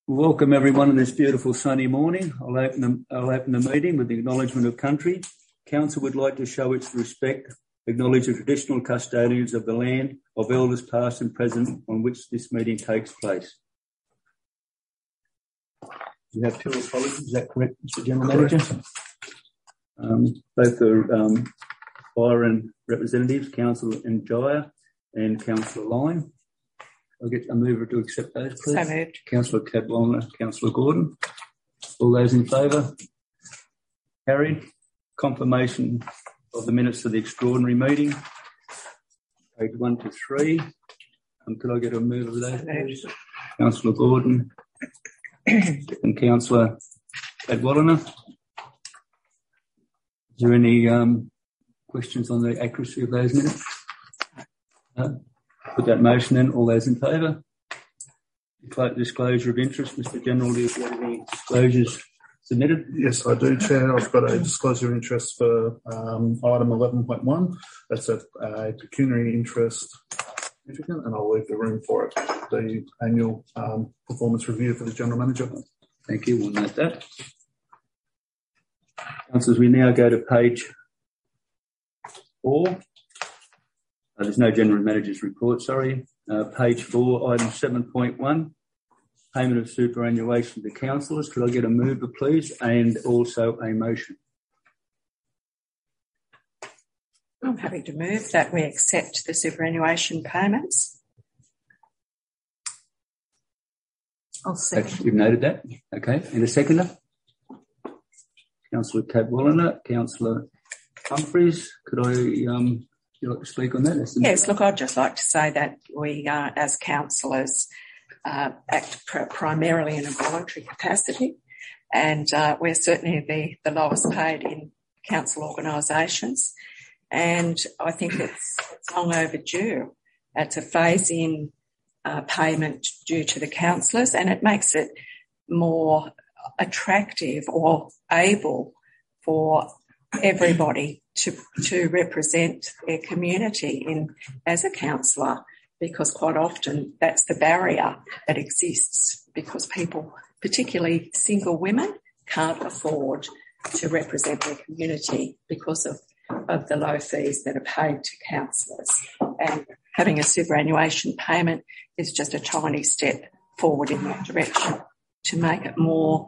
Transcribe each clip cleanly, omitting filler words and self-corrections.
Welcome everyone on this beautiful sunny morning. I'll open the meeting with the acknowledgement of country. Council would like to show its respect, acknowledge the traditional custodians of the land, of elders past and present on which this meeting takes place. You have two apologies, is that correct, Mr. General Manager? Both are Byron representatives, Councillor Njaya and Councillor Lyne. I'll get a mover to accept those, please. So moved. Councillor Cadwalladr, Councillor Gordon. All those in favour? Carried. Confirmation of the minutes of the extraordinary meeting. Page 1 to 3. Could I get a mover of those, please? Councillor Gordon and Councillor Cadwalladr. Is there any questions on the accuracy of those minutes? No? Put that motion in. All those in favour? Disclosure of interest. Mr. General, do you have any disclosures submitted? Yes, I do, Chair. I've got a disclosure of interest for item 11.1. That's a pecuniary interest significant, and I'll leave the room for it. The annual performance review for the General Manager. Thank you. We'll note that. Councillors, we now go to page 4. There's no General Manager's report, sorry. Page 4, item 7.1, payment of superannuation to councillors. Could I get a mover, please, and also a motion? I'm happy to move that we accept the superannuation payments. I'll second. You've noted that? Okay. And a seconder? Councillor Cadwalladr, Councillor Humphries. Could I... Would you like to speak on that? Yes, look, I'd just like to say that we, as councillors, act primarily in a voluntary capacity, and we're certainly the lowest paid in council organisations, and I think it's long overdue to phase in payment due to the councillors, and it makes it more attractive or able for everybody to represent their community as a councillor, because quite often that's the barrier that exists, because people, particularly single women, can't afford to represent their community because of the low fees that are paid to councillors. And having a superannuation payment is just a tiny step forward in that direction to make it more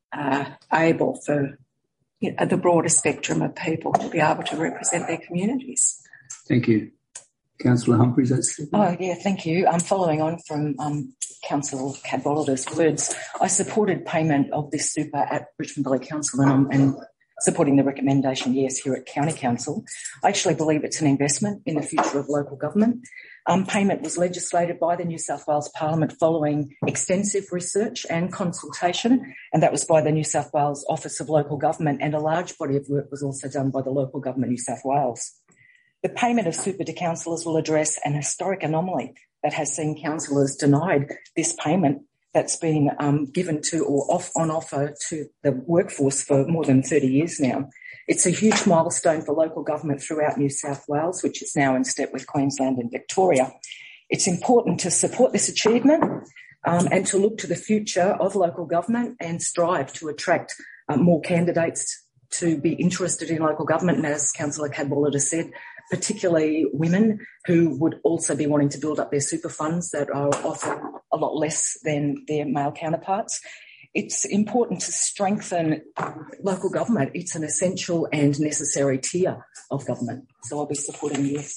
able for the broader spectrum of people to be able to represent their communities. Thank you. Councillor Humphries, that's... Oh, yeah, thank you. I'm following on from Councillor Cadwalladr's words. I supported payment of this super at Richmond Valley Council and supporting the recommendation, yes, here at County Council. I actually believe it's an investment in the future of local government. Payment was legislated by the New South Wales Parliament following extensive research and consultation, and that was by the New South Wales Office of Local Government, and a large body of work was also done by the local government New South Wales. The payment of super to councillors will address an historic anomaly that has seen councillors denied this payment that's been given to or on offer to the workforce for more than 30 years now. It's a huge milestone for local government throughout New South Wales, which is now in step with Queensland and Victoria. It's important to support this achievement and to look to the future of local government and strive to attract more candidates to be interested in local government. And as Councillor Cadwalladr said, particularly women who would also be wanting to build up their super funds that are often a lot less than their male counterparts. It's important to strengthen local government. It's an essential and necessary tier of government. So I'll be supporting yes.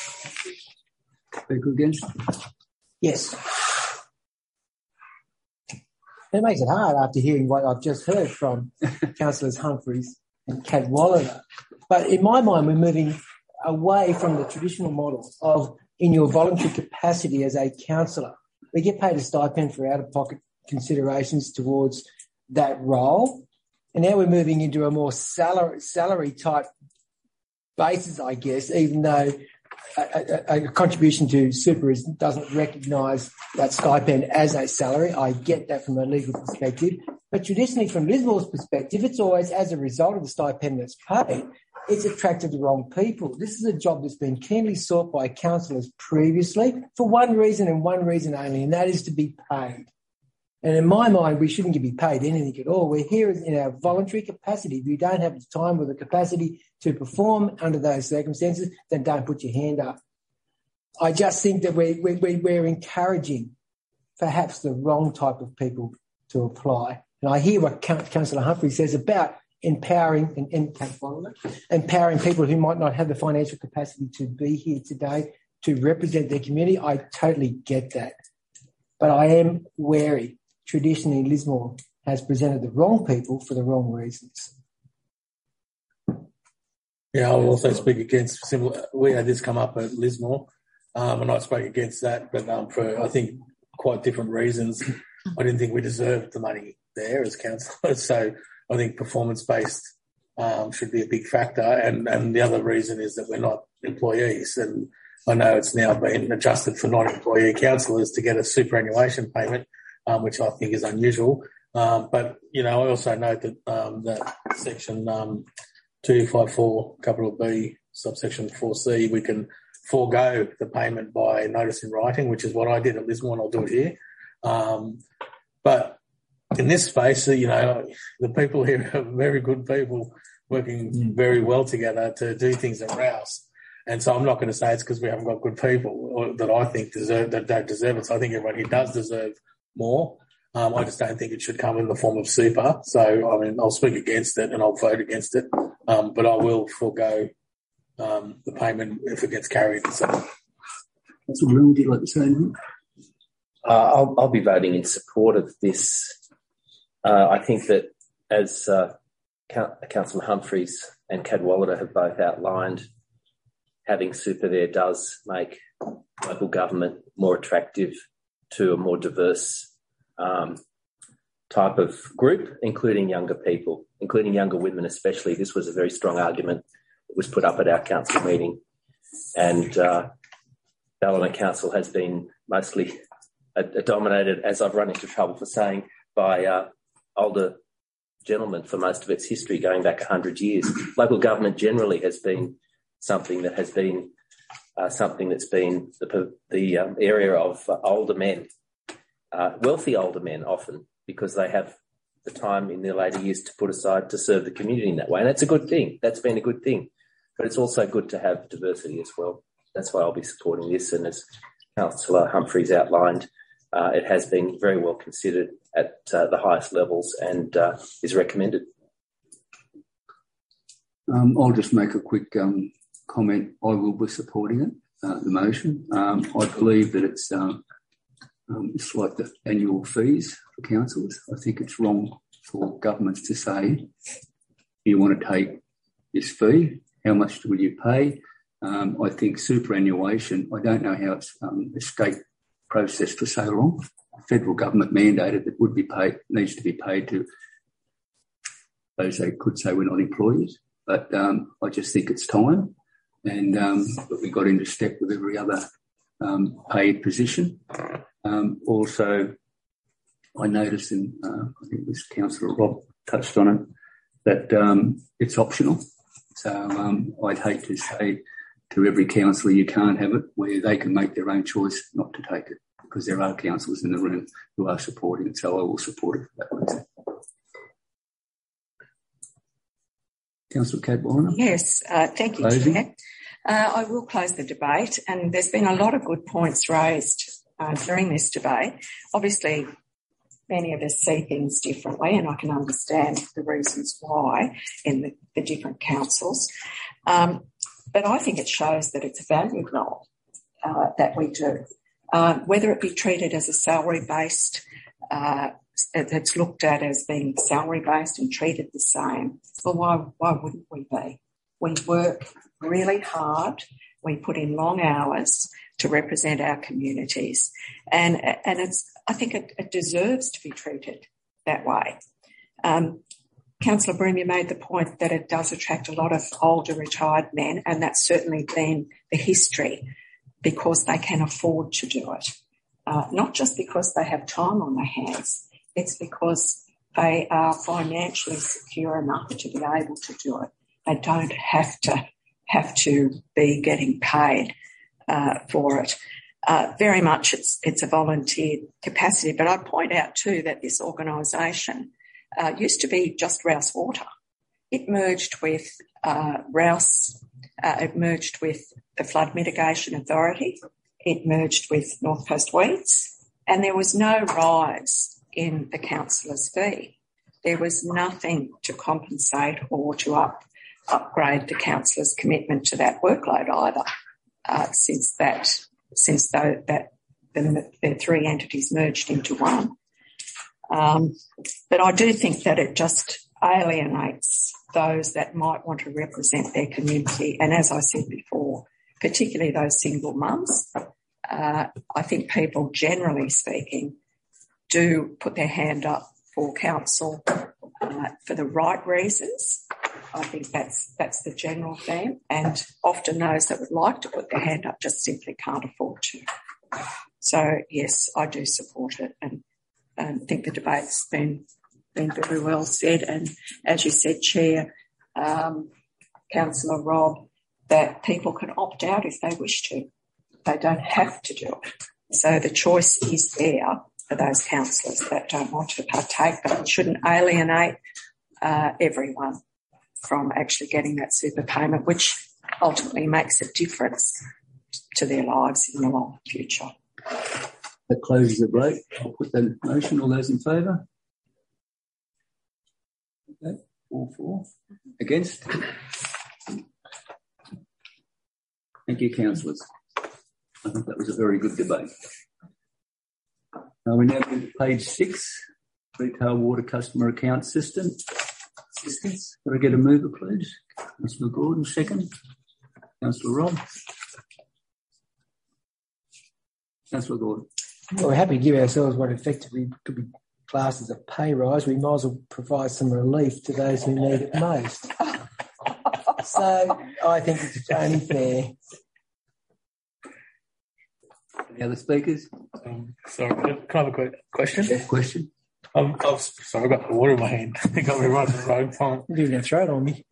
Speak against? Yes. It makes it hard after hearing what I've just heard from Councillors Humphries and Cadwalladr. But in my mind, we're moving away from the traditional model of in your voluntary capacity as a councillor. We get paid a stipend for out-of-pocket considerations towards that role. And now we're moving into a more salary type basis, I guess, even though a contribution to super doesn't recognise that stipend as a salary. I get that from a legal perspective. But traditionally, from Lismore's perspective, it's always as a result of the stipend that's paid, it's attracted the wrong people. This is a job that's been keenly sought by councillors previously for one reason and one reason only, and that is to be paid. And in my mind, we shouldn't be paid anything at all. We're here in our voluntary capacity. If you don't have the time or the capacity to perform under those circumstances, then don't put your hand up. I just think that we're encouraging perhaps the wrong type of people to apply. And I hear what Councillor Humphrey says about empowering people who might not have the financial capacity to be here today to represent their community. I totally get that. But I am wary. Traditionally, Lismore has presented the wrong people for the wrong reasons. Yeah, I'll also speak against we had this come up at Lismore, and I spoke against that, but for, I think, quite different reasons. I didn't think we deserved the money there as councillors, so I think performance-based should be a big factor, and the other reason is that we're not employees, and I know it's now been adjusted for non-employee councillors to get a superannuation payment, which I think is unusual. But, you know, I also note that that section 254, capital B, subsection 4C, we can forego the payment by notice in writing, which is what I did at Lismore, and I'll do it here. But in this space, you know, the people here are very good people working very well together to do things at Rouse. And so I'm not going to say it's because we haven't got good people that I think that don't deserve it. So I think everyone here does deserve more. I just don't think it should come in the form of super. So, I mean, I'll speak against it and I'll vote against it. But I will forego the payment if it gets carried. So. Councillor Brown, would you like to say anything? I'll be voting in support of this. I think that as Councillor Humphreys and Cadwallader have both outlined, having super there does make local government more attractive to a more diverse type of group, including younger people, including younger women especially. This was a very strong argument that was put up at our council meeting. And Ballina Council has been mostly dominated, as I've run into trouble for saying, by older gentlemen for most of its history, going back 100 years. Local government generally has been something that has been something that's been the area of older men, wealthy older men often, because they have the time in their later years to put aside to serve the community in that way. And that's a good thing. That's been a good thing. But it's also good to have diversity as well. That's why I'll be supporting this. And as Councillor Humphreys outlined, it has been very well considered at the highest levels and is recommended. I'll just make a quick comment. I will be supporting it, the motion. I believe that it's like the annual fees for councils. I think it's wrong for governments to say, you want to take this fee, how much will you pay? I think superannuation, I don't know how it's escaped process for so long. The federal government mandated that would be paid, needs to be paid to those they could say we're not employees. But I just think it's time. And but we got into step with every other paid position. Also, I noticed, and I think it was Councillor Rob touched on it, that it's optional. So I'd hate to say to every councillor you can't have it, where they can make their own choice not to take it, because there are councillors in the room who are supporting it. So I will support it for that reason. Councillor Cadwallader? Yes, thank you, Chair. I will close the debate, and there's been a lot of good points raised during this debate. Obviously, many of us see things differently, and I can understand the reasons why in the different councils. But I think it shows that it's a valued role that we do. Whether it be treated as a salary-based, it's looked at as being salary-based and treated the same. Well, why wouldn't we be? We work really hard. We put in long hours to represent our communities. And I think it deserves to be treated that way. Councillor Broom, you made the point that it does attract a lot of older retired men, and that's certainly been the history, because they can afford to do it. Not just because they have time on their hands, it's because they are financially secure enough to be able to do it. They don't have to be getting paid for it. very much it's a volunteer capacity. But I'd point out too that this organisation used to be just Rouse Water. It merged with Rouse. It merged with the Flood Mitigation Authority. It merged with North Coast Weeds, and there was no rise in the councillor's fee. There was nothing to compensate or to upgrade the councillor's commitment to that workload either. Since the three entities merged into one. But I do think that it just alienates those that might want to represent their community. And as I said before, particularly those single mums, I think people, generally speaking, do put their hand up for council for the right reasons. I think that's the general theme, and often those that would like to put their hand up just simply can't afford to. So yes, I do support it, and think the debate's been very well said. And as you said, Chair, Councillor Rob, that people can opt out if they wish to. They don't have to do it. So the choice is there for those councillors that don't want to partake, but it shouldn't alienate everyone from actually getting that super payment, which ultimately makes a difference to their lives in the long future. That closes the vote. I'll put that in motion. All those in favour? Okay. All for. Against? Thank you, councillors. I think that was a very good debate. We now move to page 6, Retail Water Customer Account System. Assistance. Could I get a mover, please? Councillor Gordon, second. Councillor Rob. Councillor Gordon. Well, we're happy to give ourselves what effectively could be classed as a pay rise. We might as well provide some relief to those who need it most. So I think it's only fair. Any other speakers? Sorry, can I have a question? Yeah, question. Sorry, I've got the water in my hand. I got me right at the wrong time. You're going to throw it on me.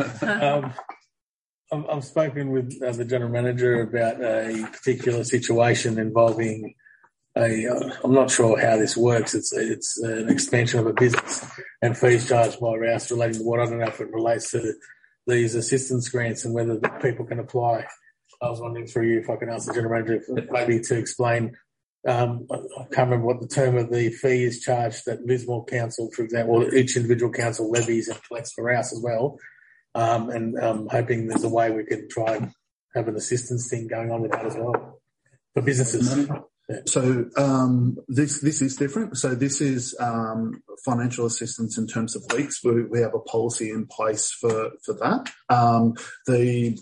I've spoken with the General Manager about a particular situation involving I'm not sure how this works. It's an expansion of a business and fees charged by Rouse relating to water. I don't know if it relates to these assistance grants and whether people can apply. I was wondering through you if I could ask the General Manager maybe to explain. I can't remember what the term of the fee is charged that Lismore Council, for example, or each individual council levies and collects for Rouse as well. And I'm hoping there's a way we could try and have an assistance thing going on with that as well for businesses. Yeah. So this is different. So this is financial assistance in terms of leaks. We have a policy in place for that. The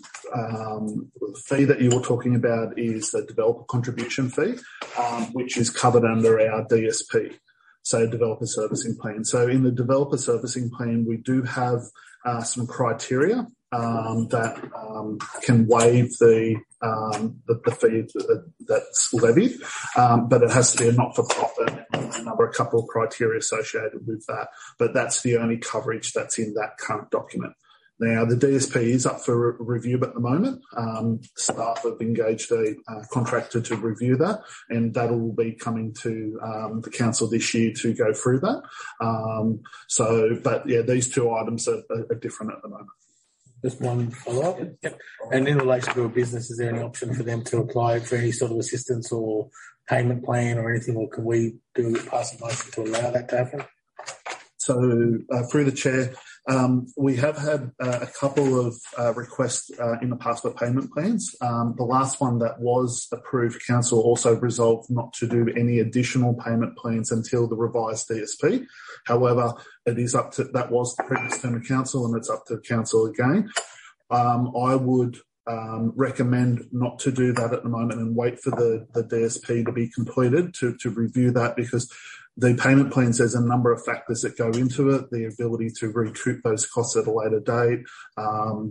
fee that you were talking about is the developer contribution fee, which is covered under our DSP, so developer servicing plan. So in the developer servicing plan, we do have some criteria that can waive the fee that's levied, but it has to be a not-for-profit and a couple of criteria associated with that. But that's the only coverage that's in that current document. Now, the DSP is up for review at the moment. Staff have engaged a contractor to review that, and that will be coming to the council this year to go through that. But yeah, these two items are different at the moment. Just one follow-up. Yep. And in relation to a business, is there any option for them to apply for any sort of assistance or payment plan or anything, or can we pass a motion to allow that to happen? So through the chair, we have had a couple of requests in the past for payment plans. The last one that was approved, council also resolved not to do any additional payment plans until the revised DSP. However, it is up to, that was the previous term of council, and it's up to council again. I would recommend not to do that at the moment and wait for the DSP to be completed to review that, because the payment plans, there's a number of factors that go into it, the ability to recoup those costs at a later date, how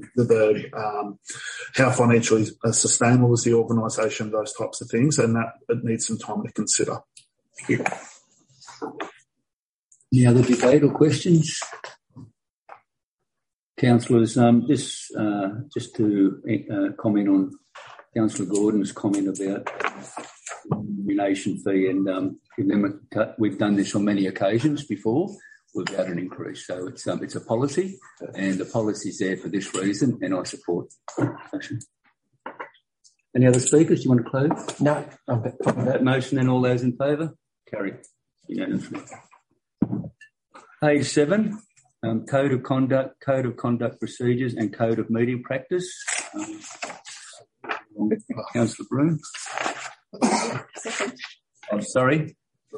financially sustainable is the organisation, those types of things, and that it needs some time to consider. Any other debate or questions? Councillors, just to comment on Councillor Gordon's comment about nomination fee, and we've done this on many occasions before without an increase. So it's a policy, and the policy's there for this reason, and I support the motion. Any other speakers? Do you want to close? No. That motion, and all those in favour? Carried unanimously. Page 7, Code of Conduct Procedures and Code of Meeting Practice. Councillor Broome. I'm sorry.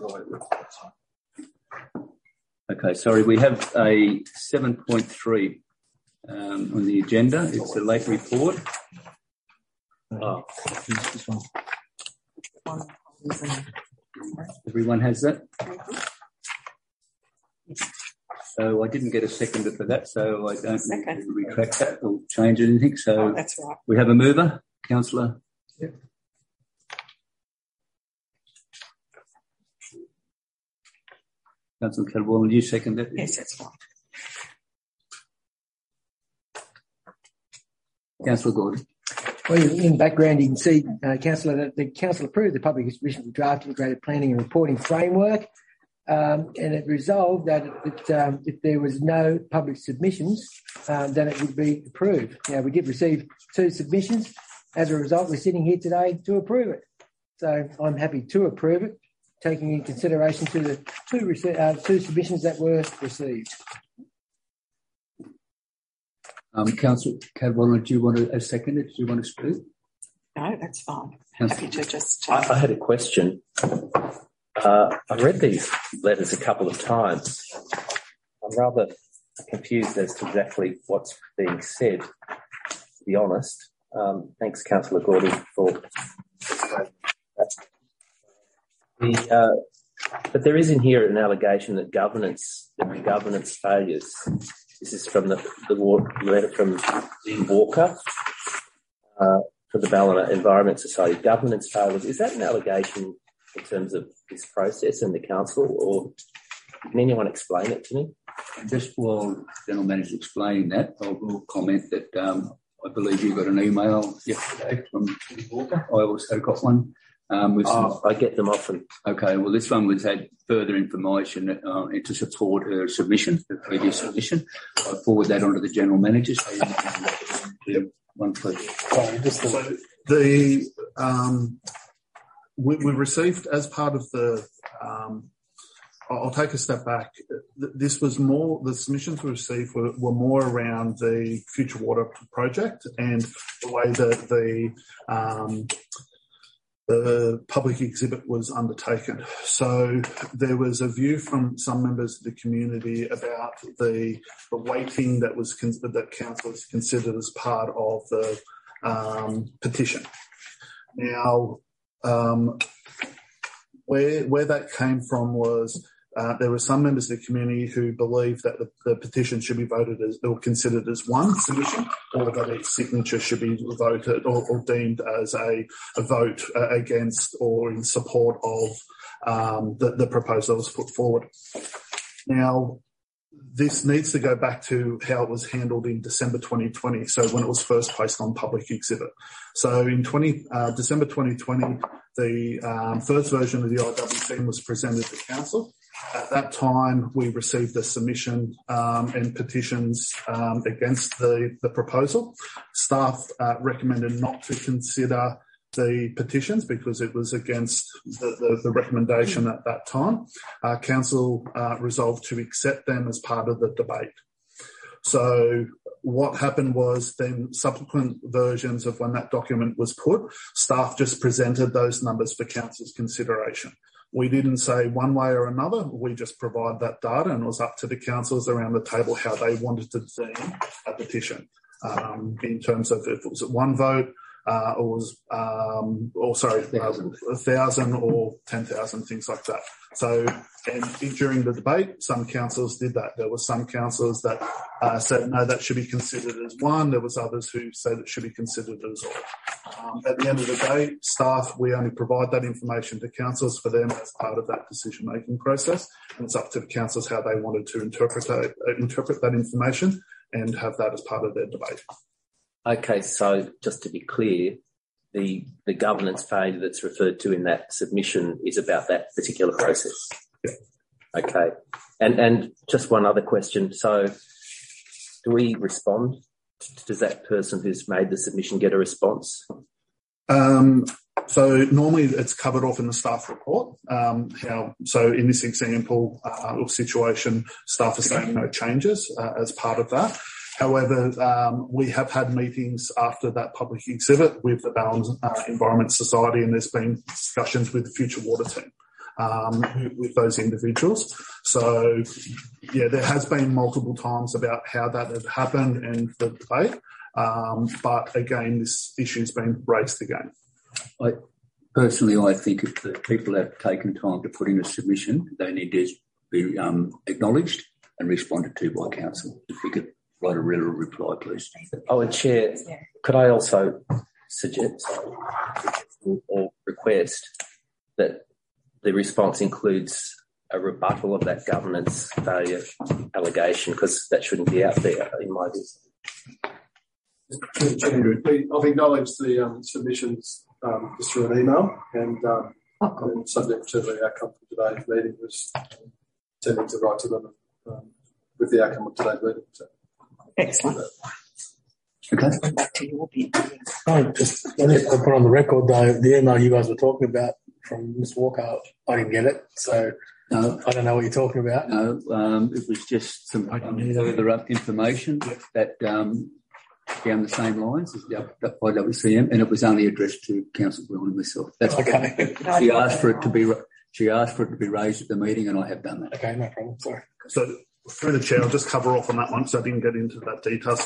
Okay, sorry. We have a 7.3 on the agenda. It's a late report. Oh. Everyone has that? So I didn't get a seconder for that, so I don't need to retract that or change anything. So that's right. We have a mover, Councillor. Yep. Councillor Cadwalladr, you second that? Yes, that's right. Councillor Gordon. Well, in background, you can see, Councillor, that the Council approved the Public Exhibition Draft Integrated Planning and Reporting Framework, and it resolved that if there was no public submissions, then it would be approved. Now, we did receive 2 submissions. As a result, we're sitting here today to approve it. So I'm happy to approve it, taking in consideration to the 2 submissions that were received. Councillor Cadwalladr, do you want to second it? Do you want to speak? No, that's fine. Happy to just... I had a question. I've read these letters a couple of times. I'm rather confused as to exactly what's being said, to be honest. Thanks, Councillor Gordon, for that. But there is in here an allegation that governance failures. This is from the letter from Dean Walker for the Ballina Environment Society. Governance failures. Is that an allegation in terms of this process and the council, or can anyone explain it to me? Just while the General Manager explaining that, I will comment that I believe you got an email yesterday from Dean Walker. I also got one. I get them often. Okay, well, this one was had further information to support her submission, the previous submission. I forward that on to the General Manager. So one, please. So we received as part of the. I'll take a step back. This was more, the submissions we received were more around the Future Water project and the way that the public exhibit was undertaken. So there was a view from some members of the community about the weighting that council has considered as part of the petition. Now, where that came from was there were some members of the community who believed that the petition should be voted as or considered as one submission, or that its signature should be voted or deemed as a vote against or in support of the proposal that was put forward. Now, this needs to go back to how it was handled in December 2020, so when it was first placed on public exhibit. So in December 2020, the first version of the IWC was presented to council. At that time, we received a submission and petitions against the proposal. Staff recommended not to consider the petitions because it was against the recommendation at that time. Council resolved to accept them as part of the debate. So what happened was then subsequent versions of when that document was put, staff just presented those numbers for council's consideration. We didn't say one way or another. We just provide that data, and it was up to the councillors around the table how they wanted to deem a petition in terms of if it was one vote, or 1,000 or 10,000, things like that. So, and during the debate, some councillors did that. There were some councillors that said, no, that should be considered as one. There was others who said it should be considered as all. At the end of the day, staff, we only provide that information to councillors for them as part of that decision-making process. And it's up to the councillors how they wanted to interpret that information and have that as part of their debate. Okay, so just to be clear, the governance failure that's referred to in that submission is about that particular process. Yeah. Okay. And just one other question. So do we respond? Does that person who's made the submission get a response? So normally it's covered off in the staff report. So in this example or situation, staff are saying no changes as part of that. However, we have had meetings after that public exhibit with the Ballon Environment Society, and there's been discussions with the Future Water team with those individuals. So, yeah, there has been multiple times about how that had happened and the debate. But again, this issue's been raised again. Personally, I think if the people have taken time to put in a submission, they need to be acknowledged and responded to by council. If we could write a written reply, please. Oh, and Chair, could I also suggest or request that the response includes a rebuttal of that governance failure allegation, because that shouldn't be out there in my view. Chair, I've acknowledged the submissions just through an email, and subject to the outcome of today's meeting was intending to write to them with the outcome of today's meeting. So. Excellent. Okay. Back to your bit. I just wanted to put on the record, though, the email you guys were talking about from Ms. Walker, I didn't get it, so no. I don't know what you're talking about. No, it was just some further information that down the same lines as the IWCM, and it was only addressed to Councillor Gwynn and myself. That's okay. She asked for it to be raised at the meeting, and I have done that. Okay, no problem. Sorry. So through the chair, I'll just cover off on that one, so I didn't get into that detail.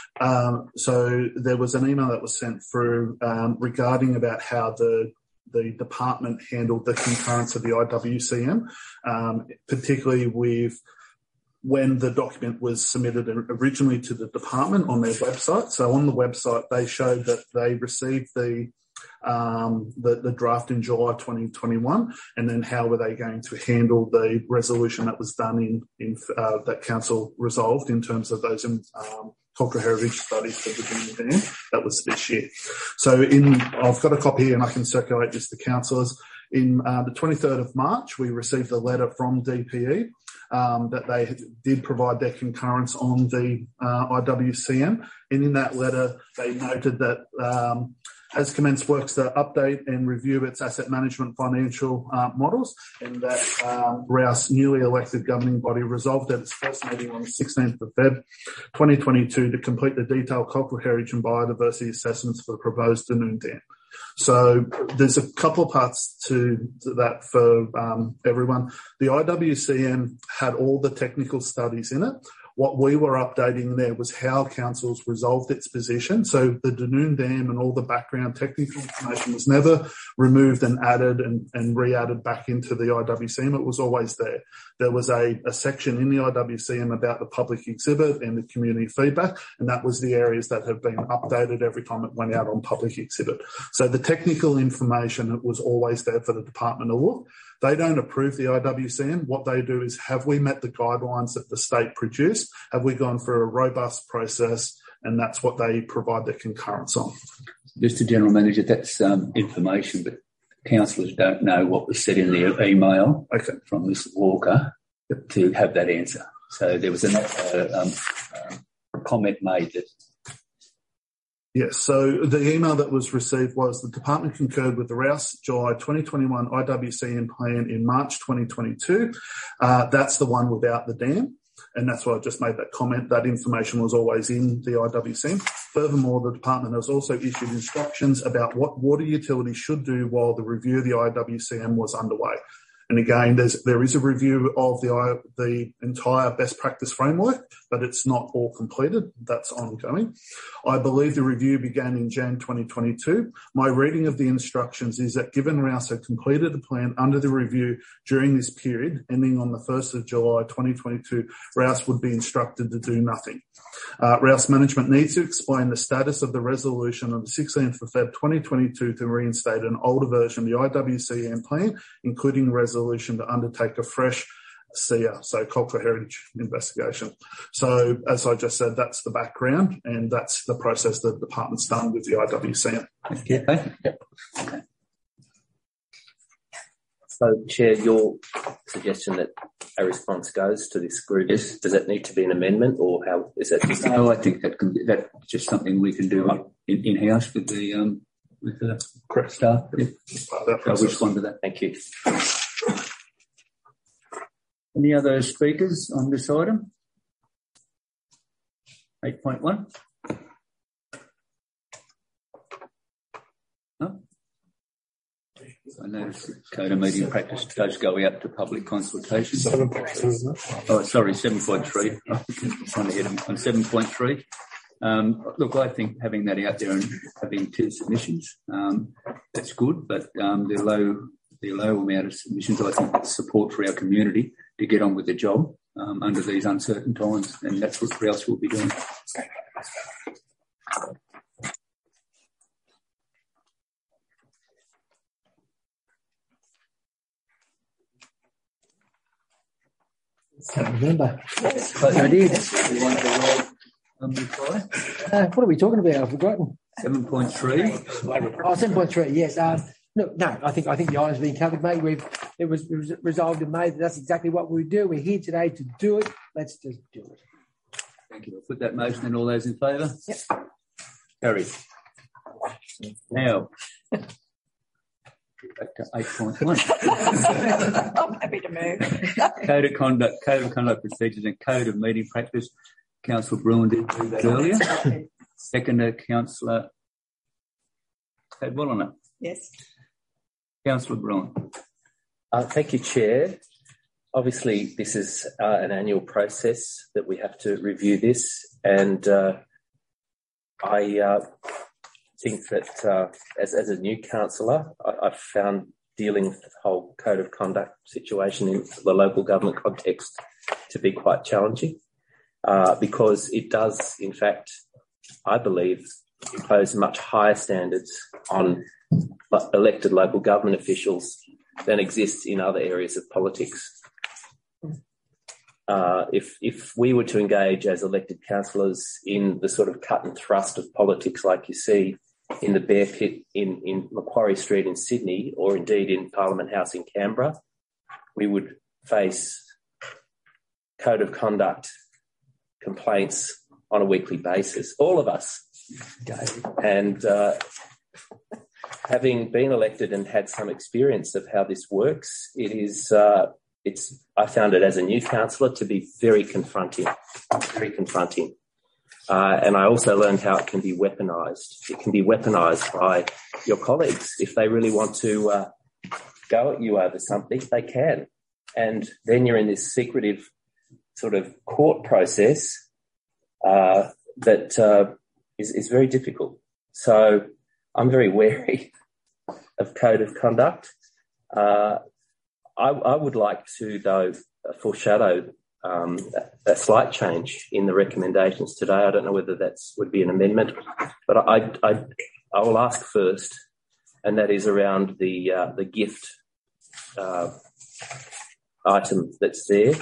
So there was an email that was sent through regarding about how the department handled the concurrence of the IWCM, particularly with when the document was submitted originally to the department on their website. So on the website, they showed that they received the draft in July 2021, and then how were they going to handle the resolution that was done in that council resolved in terms of those cultural heritage studies for the Dune Dam. That was this year. So I've got a copy and I can circulate this to councillors. In the 23rd of March, we received a letter from DPE that they did provide their concurrence on the IWCM. And in that letter, they noted that has commenced works to update and review its asset management financial models, and that Rouse newly elected governing body resolved at its first meeting on the 16th of Feb 2022 to complete the detailed cultural heritage and biodiversity assessments for the proposed Dunoon Dam. So there's a couple of parts to that for everyone. The IWCM had all the technical studies in it. What we were updating there was how council's resolved its position. So the Dunoon Dam and all the background technical information was never removed and added and re-added back into the IWCM. It was always there. There was a section in the IWCM about the public exhibit and the community feedback, and that was the areas that have been updated every time it went out on public exhibit. So the technical information was always there for the department to look. They don't approve the IWCM. What they do is, have we met the guidelines that the state produced? Have we gone through a robust process? And that's what they provide their concurrence on. Mr. General Manager, that's information, but councillors don't know what was said in the email from Ms. Walker to have that answer. So there was a comment made that. Yes, so the email that was received was the department concurred with the Rouse July 2021 IWCM plan in March 2022. That's the one without the dam, and that's why I just made that comment. That information was always in the IWCM. Furthermore, the department has also issued instructions about what water utilities should do while the review of the IWCM was underway. And again, there is a review of the entire best practice framework, but it's not all completed. That's ongoing. I believe the review began in Jan 2022. My reading of the instructions is that given Rouse had completed the plan under the review during this period, ending on the 1st of July 2022, Rouse would be instructed to do nothing. Rouse management needs to explain the status of the resolution on the 16th of Feb 2022 to reinstate an older version of the IWCM plan, including resolution to undertake a fresh CIA, so Cultural Heritage Investigation. So, as I just said, that's the background, and that's the process that the department's done with the IWCM. Okay. So, Chair, your suggestion that a response goes to this group, does that need to be an amendment, or how is that? No, I think that's just something we can do in-house with the Correct. staff. Yeah. I'll Process. respond to that. Thank you. Any other speakers on this item? 8.1? No? I noticed the code of meeting practice does go out to public consultation. 7.2, isn't it? Oh, sorry, 7.3. On 7.3. Look, I think having that out there and having 2 submissions, that's good, but the low amount of submissions, I think, is support for our community to get on with the job under these uncertain times, and that's what else we'll be doing. Can't remember. But I did. You want to reply? What are we talking about? I've forgotten. 7.3. Oh, 7.3, yes. No, I think the item's been covered, mate. It was resolved in May. That's exactly what we do. We're here today to do it. Let's just do it. Thank you. I'll put that motion in. All those in favour? Yep. Carried. Now, back to 8.1. I'm happy to move. Code of conduct procedures and code of meeting practice. Councillor Bruin did do that earlier. Seconder, Councillor Cadwallader. Yes. Councillor Bruin. Thank you, Chair. Obviously, this is an annual process that we have to review this, and I think that as a new councillor, I've found dealing with the whole code of conduct situation in the local government context to be quite challenging because it does, in fact, I believe, impose much higher standards on elected local government officials than exists in other areas of politics. If we were to engage as elected councillors in the sort of cut and thrust of politics like you see in the Bear Pit in Macquarie Street in Sydney, or indeed in Parliament House in Canberra, we would face code of conduct complaints on a weekly basis, all of us. And having been elected and had some experience of how this works, I found it as a new councillor to be very confronting. And I also learned how it can be weaponised. It can be weaponised by your colleagues. If they really want to go at you over something, they can. And then you're in this secretive sort of court process that is very difficult. So I'm very wary of code of conduct. I would like to, though, foreshadow a slight change in the recommendations today. I don't know whether that would be an amendment, but I will ask first, and that is around the gift item that's there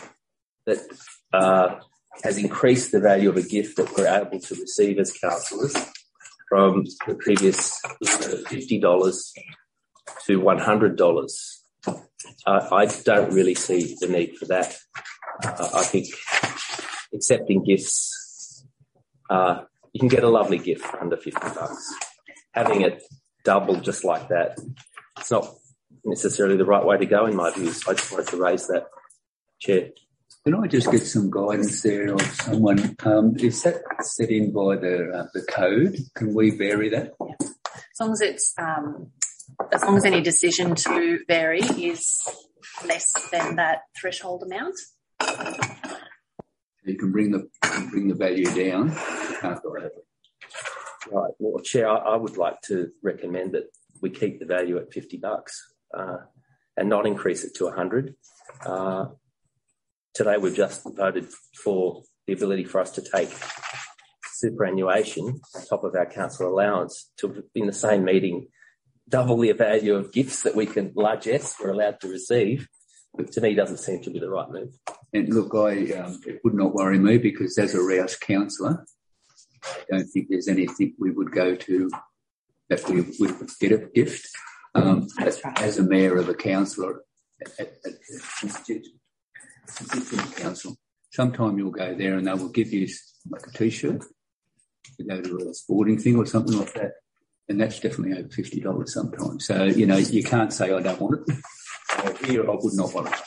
that has increased the value of a gift that we're able to receive as councillors from the previous $50 to $100. I don't really see the need for that. I think accepting gifts, you can get a lovely gift for under $50. Having it double just like that, it's not necessarily the right way to go in my view. So I just wanted to raise that, Chair. Can I just get some guidance there of someone? Is that set in by the code? Can we vary that? Yeah. As long as any decision to vary is less than that threshold amount. You can bring the value down. Can't go over. Right. Well, Chair, I would like to recommend that we keep the value at $50 and not increase it to $100. Today we've just voted for the ability for us to take superannuation on top of our council allowance to, in the same meeting, double the value of gifts that we can, largesse, we're allowed to receive. But to me, doesn't seem to be the right move. And look, it would not worry me because as a Rouse councillor, I don't think there's anything we would go to that we would get a gift. As a mayor of a council at council, sometime you'll go there and they will give you like a T-shirt to go to a sporting thing or something like that, and that's definitely over $50 sometimes. So you can't say I don't want it. Here, I would not want to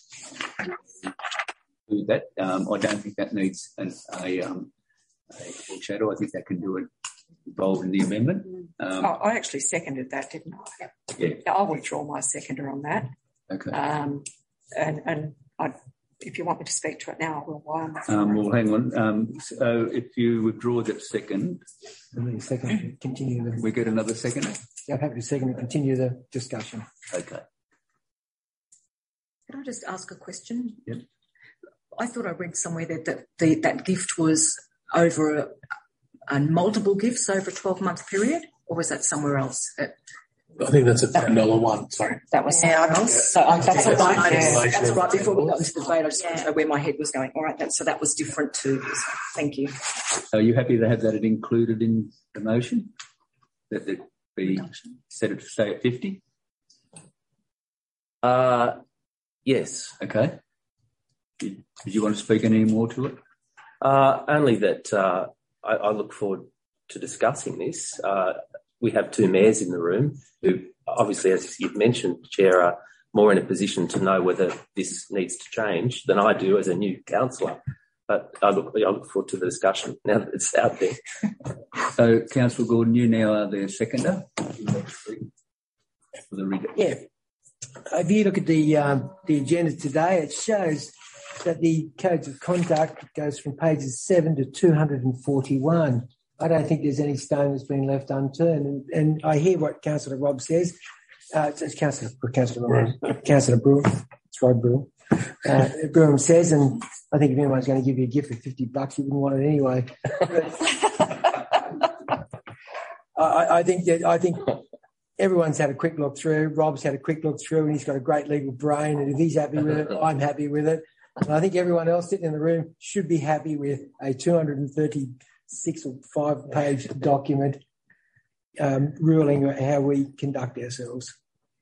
do that. I don't think that needs a shadow. I think that can do it involved in the amendment. I actually seconded that, didn't I? Yeah. I'll withdraw my seconder on that. Okay. If you want me to speak to it now, I will. Well, hang on. So if you withdraw that second, Continue the. we get another second. Yeah, I'm happy to second and continue the discussion. Okay. Can I just ask a question? Yep. I thought I read somewhere that that gift was over multiple gifts over a 12-month period, or was that somewhere else? I think that's a $10 one. Sorry. That was somewhere else. So that's right. That's right. Before we got into the debate, I just wanted to know where my head was going. All right. So that was different too. Thank you. Are you happy to have that included in the motion? That it be set it stay at 50? Yes. Okay. Did you want to speak any more to it? Only that I look forward to discussing this. We have two mayors in the room who, obviously, as you've mentioned, Chair, are more in a position to know whether this needs to change than I do as a new councillor. But I look forward to the discussion now that it's out there. So, Councillor Gordon, you now are the seconder. Yeah. If you look at the agenda today, it shows that the codes of conduct goes from pages 7 to 241. I don't think there's any stone that's been left unturned. And I hear what Councillor Rob says. It's Councillor Broome. It's Rod Broome. Broome says, and I think if anyone's going to give you a gift for $50, you wouldn't want it anyway. I think everyone's had a quick look through. Rob's had a quick look through, and he's got a great legal brain. And if he's happy with it, I'm happy with it. And I think everyone else sitting in the room should be happy with a 236 or 5-page document ruling how we conduct ourselves.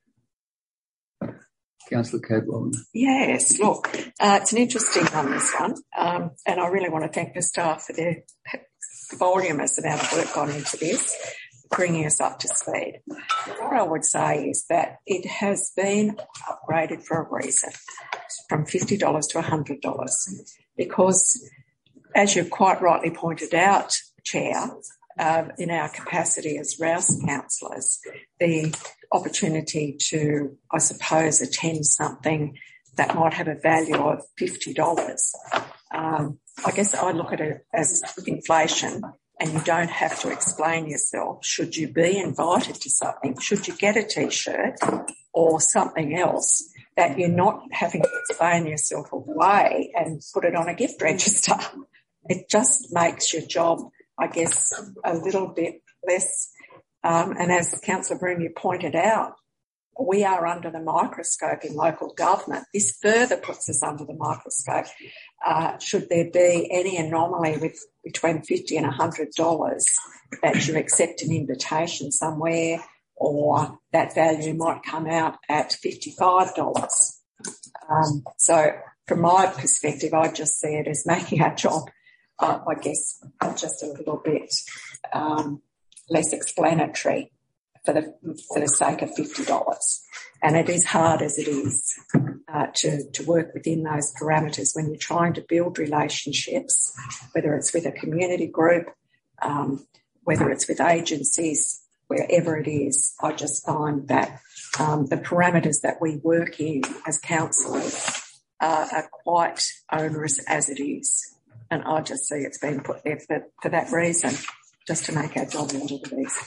Councillor Cadwell. Yes, look, it's an interesting one, this one, and I really want to thank the staff for their voluminous amount of work gone into this, bringing us up to speed. What I would say is that it has been upgraded for a reason, from $50 to $100, because, as you've quite rightly pointed out, Chair, in our capacity as Rouse councillors, the opportunity to, I suppose, attend something that might have a value of $50. I guess I look at it as inflation, and you don't have to explain yourself. Should you be invited to something, should you get a T-shirt or something else, that you're not having to explain yourself away and put it on a gift register. It just makes your job, I guess, a little bit less. And as Councillor Broome, you pointed out, we are under the microscope in local government. This further puts us under the microscope. Should there be any anomaly with between $50 and $100 that you accept an invitation somewhere, or that value might come out at $55. So from my perspective, I just see it as making our job, I guess, just a little bit less explanatory for the sake of $50. And it is hard as it is to work within those parameters when you're trying to build relationships, whether it's with a community group, whether it's with agencies, wherever it is. I just find that the parameters that we work in as councillors are quite onerous as it is. And I just see it's been put there for that reason, just to make our job a little bit easier.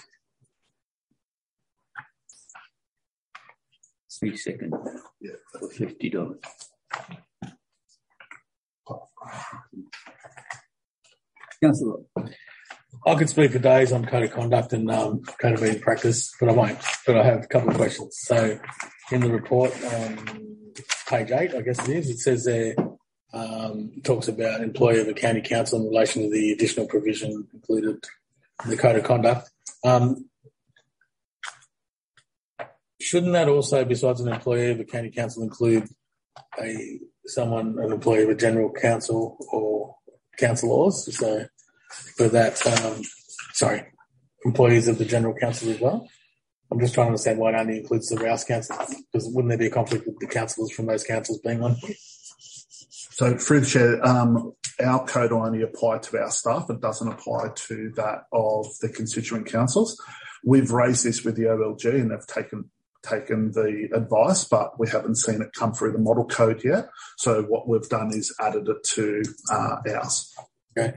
3 seconds for $50. Councillor, I could speak for days on code of conduct and code of meeting practice, but I won't. But I have a couple of questions. So, in the report, page 8, I guess it is. It says there, talks about employee of a county council in relation to the additional provision included in the code of conduct. Shouldn't that also, besides an employee of a county council, include an employee of a general council or councillors? So for that, employees of the general council as well. I'm just trying to understand why it only includes the Rouse Council, because wouldn't there be a conflict with the councillors from those councils being on? So through the chair, our code will only apply to our staff. It doesn't apply to that of the constituent councils. We've raised this with the OLG and they've taken the advice, but we haven't seen it come through the model code yet. So what we've done is added it to ours. Okay.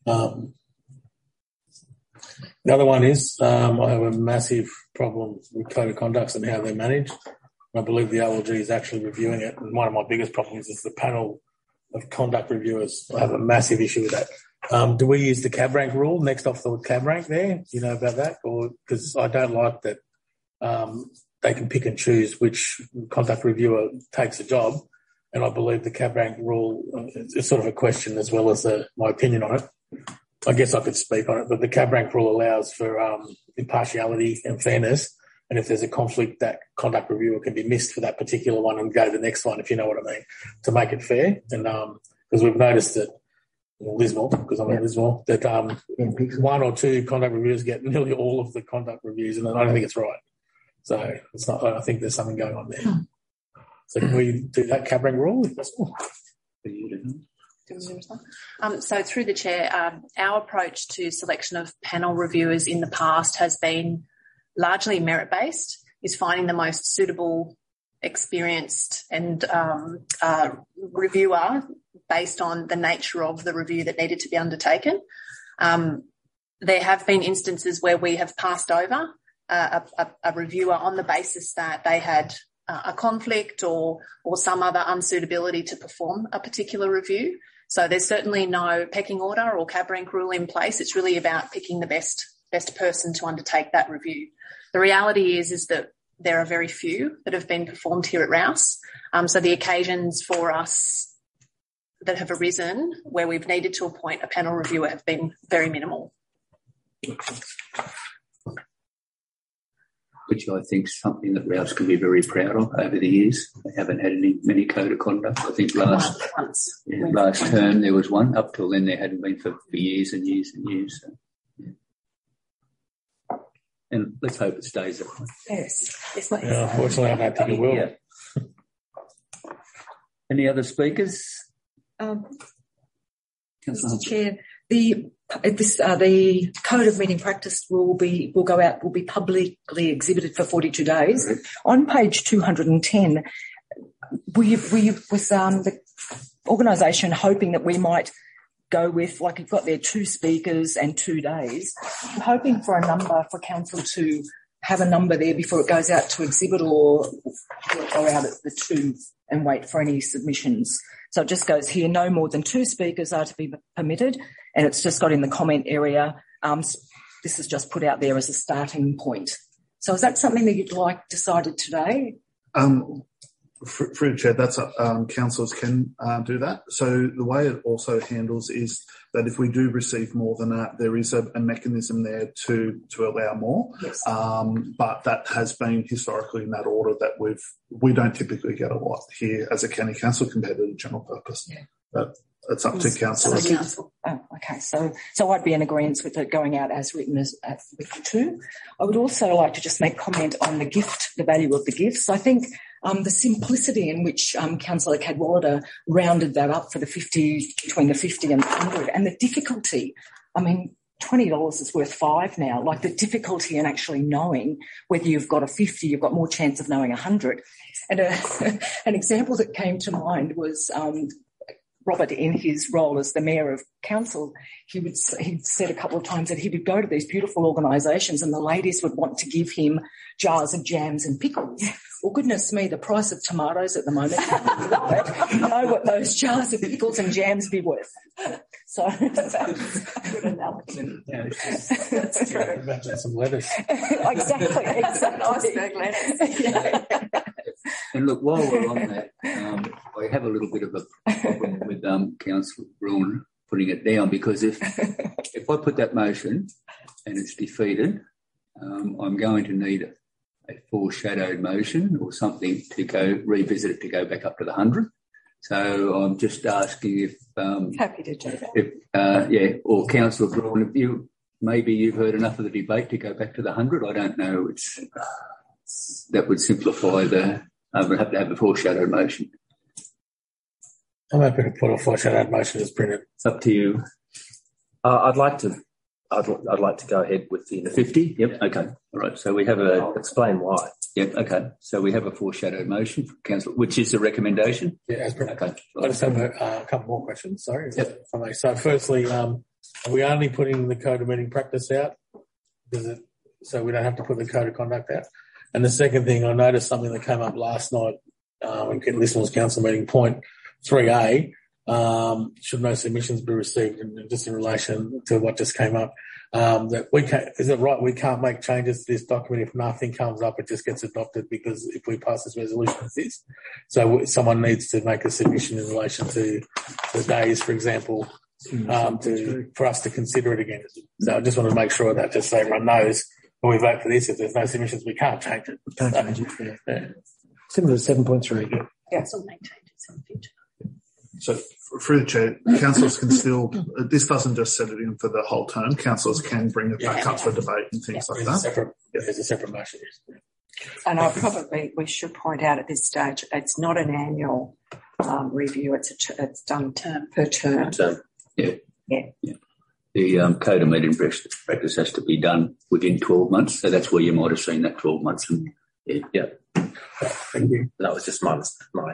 The other one is I have a massive problem with code of conducts and how they're managed. I believe the OLG is actually reviewing it. And one of my biggest problems is the panel of conduct reviewers. I have a massive issue with that. Do we use the cab rank rule next off the cab rank there? Do you know about that? Or because I don't like that they can pick and choose which conduct reviewer takes a job. And I believe the cab rank rule is sort of a question as well as my opinion on it. I guess I could speak on it, but the cab rank rule allows for impartiality and fairness. And if there's a conflict, that conduct reviewer can be missed for that particular one and go to the next one, if you know what I mean, to make it fair. And because we've noticed that Lismore, because I'm in Lismore, that one or two conduct reviewers get nearly all of the conduct reviews, and I don't think it's right. So it's not. I think there's something going on there. So can we do that cab rank rule if possible? So through the chair, our approach to selection of panel reviewers in the past has been largely merit-based, is finding the most suitable, experienced and reviewer based on the nature of the review that needed to be undertaken. There have been instances where we have passed over a reviewer on the basis that they had a conflict or some other unsuitability to perform a particular review. So there's certainly no pecking order or cab rank rule in place. It's really about picking the best person to undertake that review. The reality is that there are very few that have been performed here at Rouse. So the occasions for us that have arisen where we've needed to appoint a panel reviewer have been very minimal. Which I think is something that Rouse can be very proud of over the years. They haven't had many code of conduct. I think last term there was one. Up till then there hadn't been for years and years and years. So, yeah. And let's hope it stays that way. Yes. Yeah, unfortunately I don't think it will. Yeah. Any other speakers? Mr. Chair, the code of meeting practice will be publicly exhibited for 42 days. Right. On page 210, was the organisation hoping that we might go with, like you've got there 2 speakers and 2 days, hoping for a number for council to have a number there before it goes out to exhibit, or go out at the 2 and wait for any submissions? So it just goes here, no more than 2 speakers are to be permitted, and it's just got in the comment area, this is just put out there as a starting point. So is that something that you'd like decided today? Through the chair, that's councillors can do that. So the way it also handles is that if we do receive more than that, there is a mechanism there to allow more. Yes. But that has been historically in that order that we don't typically get a lot here as a county council compared to the general purpose. Yeah. But it's up to councillors. Oh, okay. So I'd be in agreement with it going out as written with the 2. I would also like to just make comment on the value of the gifts. I think the simplicity in which Councillor Cadwallader rounded that up for the 50, between the 50 and the 100, and the difficulty. I mean, $20 is worth 5 now. Like the difficulty in actually knowing whether you've got a 50, you've got more chance of knowing 100. And an example that came to mind was Robert, in his role as the Mayor of Council, he'd said a couple of times that he would go to these beautiful organisations and the ladies would want to give him jars of jams and pickles. Well, goodness me, the price of tomatoes at the moment, you know what those jars of pickles and jams be worth. So that's a good analogy. That's true. Imagine some lettuce. Exactly. Iceberg lettuce. Yeah. And look, while we're on that, I have a little bit of a problem with Councillor Bruin putting it down, because if I put that motion and it's defeated, I'm going to need a foreshadowed motion or something to go revisit it to go back up to the 100. So I'm just asking if happy to do that. Or Councillor Bruin, if maybe you've heard enough of the debate to go back to the 100. I don't know. That would simplify we'll have to have a foreshadowed motion. I'm happy to put a foreshadowed motion as printed. It's up to you. I'd like to go ahead with the 50. Yep. Okay. All right. So we have I'll explain why. Yep. Okay. So we have a foreshadowed motion from Council, which is a recommendation. Yeah, as printed. Okay. I just have a couple more questions. Sorry. Yep. If I may. So firstly, are we only putting the code of meeting practice out? So we don't have to put the code of conduct out? And the second thing, I noticed something that came up last night in Lismore council meeting, point 3A, should no submissions be received, and just in relation to what just came up, that is it right we can't make changes to this document if nothing comes up, it just gets adopted, because if we pass this resolution as this, so someone needs to make a submission in relation to the days, for example, for us to consider it again. So I just want to make sure that just so everyone knows, when we vote for this, if there's no submissions, we can't change it. Can't change it. Yeah. Similar to 7.3. Yeah, so make changes in the future. So, through the chair, councillors can still, this doesn't just set it in for the whole term. Councillors can bring it back up for debate and things like that. There's a separate motion. And we should point out at this stage, it's not an annual review. It's done per term. Yeah. Yeah. The code of meeting practice has to be done within 12 months. So that's where you might have seen that 12 months. Yeah. Thank you. That was just my.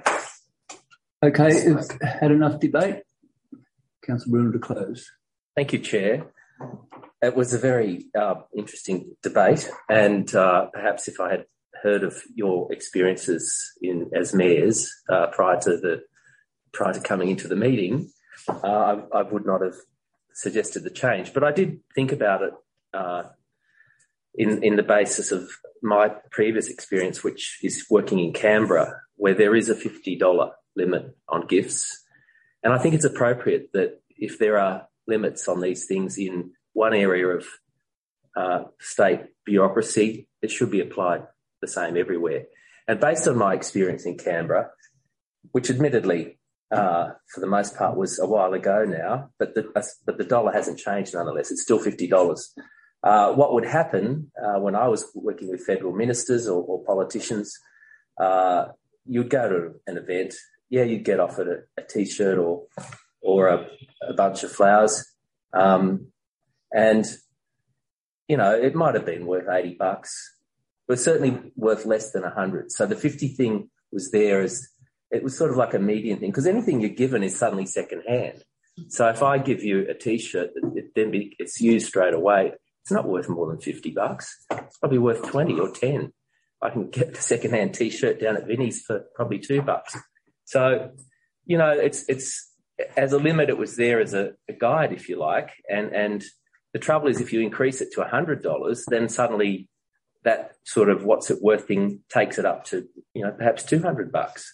Okay, had enough debate. Councillor Bruno to close. Thank you, Chair. It was a very interesting debate, and perhaps if I had heard of your experiences as mayors prior to coming into the meeting, I would not have suggested the change. But I did think about it in the basis of my previous experience, which is working in Canberra, where there is a $50 limit on gifts. And I think it's appropriate that if there are limits on these things in one area of state bureaucracy, it should be applied the same everywhere. And based on my experience in Canberra, which admittedly for the most part was a while ago now, but the dollar hasn't changed nonetheless. It's still $50. What would happen when I was working with federal ministers or politicians, you'd go to an event, you'd get offered a T-shirt or a bunch of flowers, and it might have been worth $80, but certainly worth less than 100. So the 50 thing was there as it was sort of like a median thing, because anything you're given is suddenly second hand. So if I give you a T-shirt, it's used straight away. It's not worth more than $50. It's probably worth 20 or 10. I can get a second-hand T-shirt down at Vinnie's for probably $2. So, it's as a limit, it was there as a guide, if you like. And the trouble is, if you increase it to $100, then suddenly that sort of what's it worth thing takes it up to, perhaps $200.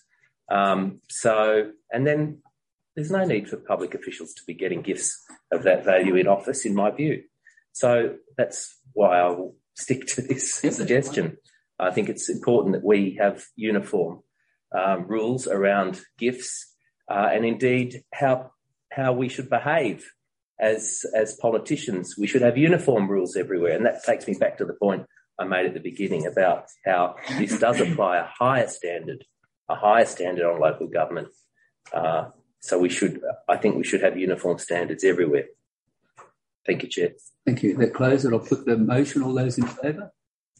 And then there's no need for public officials to be getting gifts of that value in office, in my view. So that's why I will stick to this suggestion. I think it's important that we have uniform rules around gifts and indeed how we should behave as politicians. We should have uniform rules everywhere. And that takes me back to the point I made at the beginning about how this does apply a higher standard on local government. So I think we should have uniform standards everywhere. Thank you, Chair. Thank you. That closes it. I'll put the motion. All those in favour?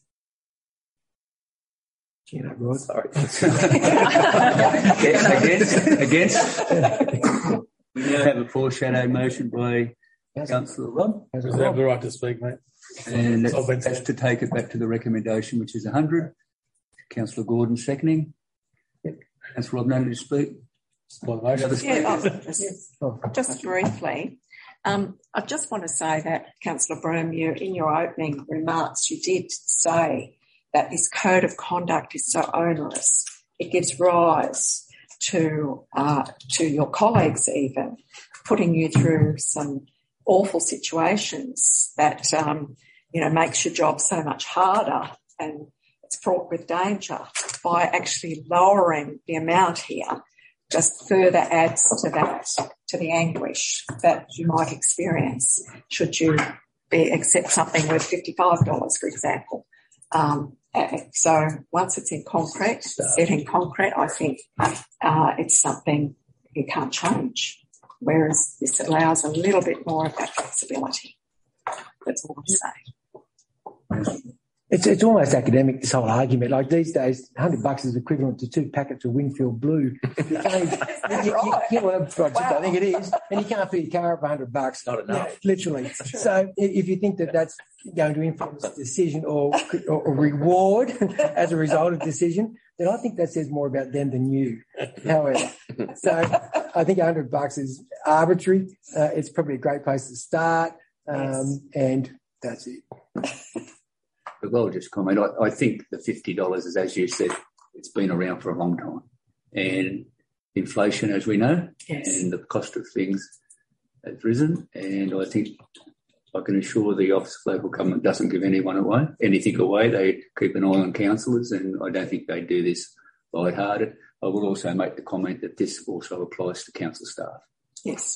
Sorry. Against? We now have a foreshadowed motion by Councillor Rob. You have the right to speak, mate. And that's to take it back to the recommendation, which is 100. Councillor Gordon seconding. Yep. Councillor Rob, no need to speak. Just briefly. I just want to say that, Councillor Broome, in your opening remarks, you did say that this code of conduct is so onerous it gives rise to your colleagues even putting you through some awful situations that, makes your job so much harder, and it's fraught with danger. By actually lowering the amount here, just further adds to the anguish that you might experience should you accept something worth $55, for example. So once it's in concrete, set in concrete, I think it's something you can't change. Whereas this allows a little bit more of that flexibility. That's all I'm saying. It's almost academic, this whole argument. Like these days, $100 is equivalent to 2 packets of Winfield Blue. I think it is. And you can't fill your car up $100. Not enough. Yeah, literally. So if you think that that's going to influence the decision or reward as a result of decision, then I think that says more about them than you. However, so I think $100 is arbitrary. It's probably a great place to start. And that's it. But I'll just comment. I think the $50 is, as you said, it's been around for a long time. And inflation, as we know, and the cost of things has risen. And I think I can assure the Office of Local Government doesn't give anything away. They keep an eye on councillors, and I don't think they do this lighthearted. I will also make the comment that this also applies to council staff. Yes.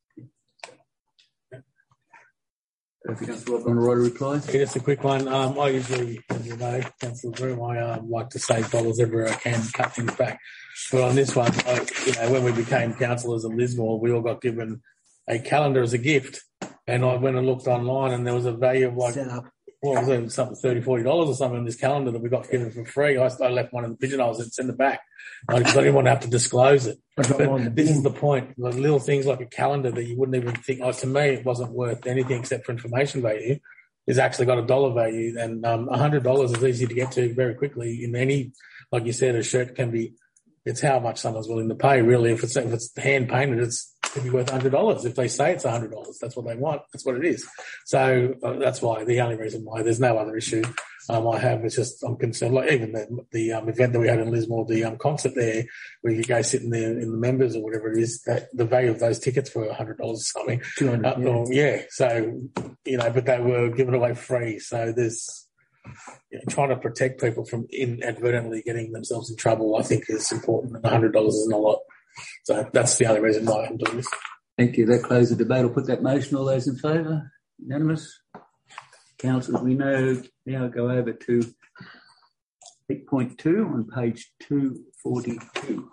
Councillor Rob, want to write a reply? Yeah, just a quick one. I usually, as you know, Councillor Broom, I like to save dollars everywhere I can, cut things back. But on this one, when we became councillors at Lismore, we all got given a calendar as a gift. And I went and looked online, and there was a value of something $30, $40 or something in this calendar that we got given for free. I left one in the pigeonholes and sent it back because I didn't want to have to disclose it. But this is the point. The little things like a calendar that you wouldn't even think, to me, it wasn't worth anything except for information value, is actually got a dollar value. And $100 is easy to get to very quickly. In any, like you said, a shirt can be, it's how much someone's willing to pay, really. If it's hand painted, it's could be worth $100. If they say it's $100, that's what they want. That's what it is. So that's why, the only reason why. There's no other issue I have. It's just I'm concerned. Like even the event that we had in Lismore, the concert there, where you go sit in the members or whatever it is, that the value of those tickets were $100 or something. $200. So but they were given away free. So there's trying to protect people from inadvertently getting themselves in trouble, I think, is important. And $100 isn't a lot. So that's the only reason why I'm doing this. Thank you. That closes the debate. I'll put that motion. All those in favour? Unanimous? Councillors, we now go over to 8.2 on page 242.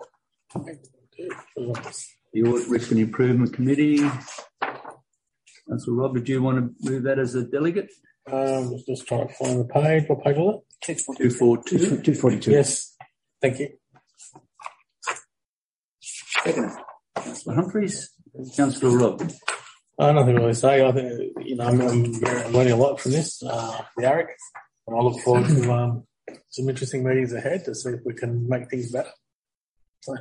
The Audit, Risk and Improvement Committee. Councillor Rob, did you want to move that as a delegate? Just trying to find the page. What page was it? 242. 242. Yes. Thank you. Second. Councillor Humphries. Councillor Rob. Nothing really to say. I think, I'm learning a lot from this, the ARIC, and I look forward to some interesting meetings ahead to see if we can make things better. So.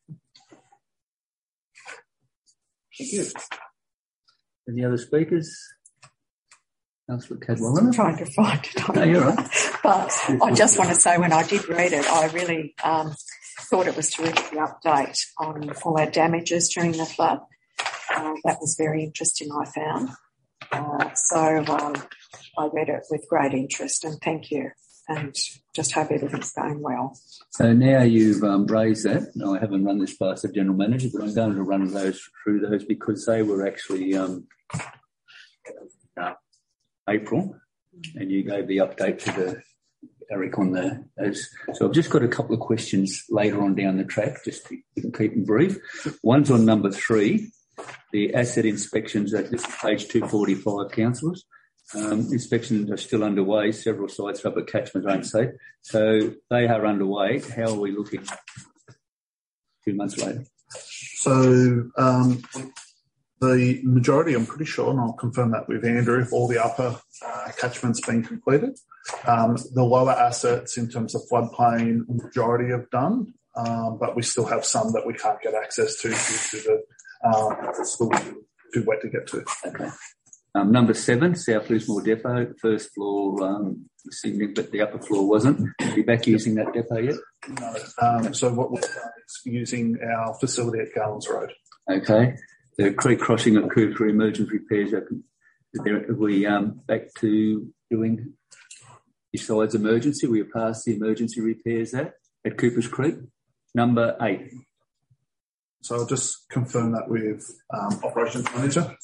Thank you. Any other speakers? Councillor Cadwell. I'm trying to find it. No, you're right. But I just want to say, when I did read it, I really thought it was terrific, the update on all our damages during the flood. That was very interesting, I found. So I read it with great interest, and thank you. And just hope everything's going well. So now you've raised that. I haven't run this past the General Manager, but I'm going to run through those because they were actually April, and you gave the update to Eric on those. So I've just got a couple of questions later on down the track, just to keep them brief. One's on number 3, the asset inspections at this page 245, councillors. Inspections are still underway. Several sites are up at catchment zone safe. So they are underway. How are we looking 2 months later? So the majority, I'm pretty sure, and I'll confirm that with Andrew, if all the upper catchment's been completed. The lower assets in terms of floodplain, majority have done, but we still have some that we can't get access to due to it's still too wet to get to. Okay. Number 7, South Lismore Depot. The first floor was significant, but the upper floor wasn't. Are you back using that depot yet? No. So what we're doing is using our facility at Garlands Road. Okay. The creek crossing at Cooper emergency repairs. Are we back to doing besides emergency? We are past the emergency repairs at Cooper's Creek. Number 8. So I'll just confirm that with operations manager.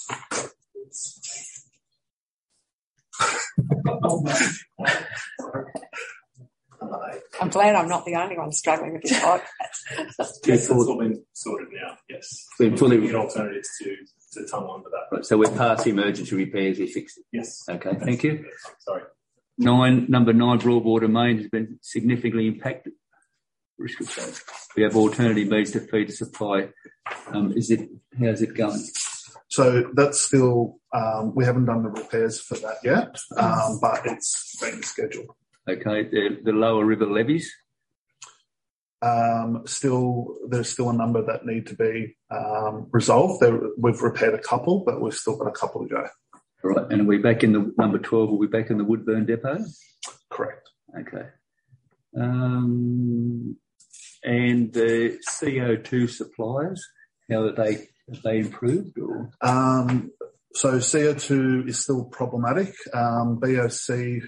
I'm glad I'm not the only one struggling with this iPad. Yes, it's all been sorted now, yes. Been fully looking at alternatives to tunnel under that. Right, so we're past the emergency repairs, we fixed it. Yes. Okay, thank you. Sorry. Number 9, Broadwater Main has been significantly impacted. We have alternative means to feed the supply. How's it going? So that's still, we haven't done the repairs for that yet, but it's being scheduled. Okay, the lower river levees? There's still a number that need to be resolved. We've repaired a couple, but we've still got a couple to go. All right, and are we back in the number 12? Are we back in the Woodburn Depot? Correct. Okay. And the CO2 suppliers, how have they improved? Or? So CO2 is still problematic. BOC,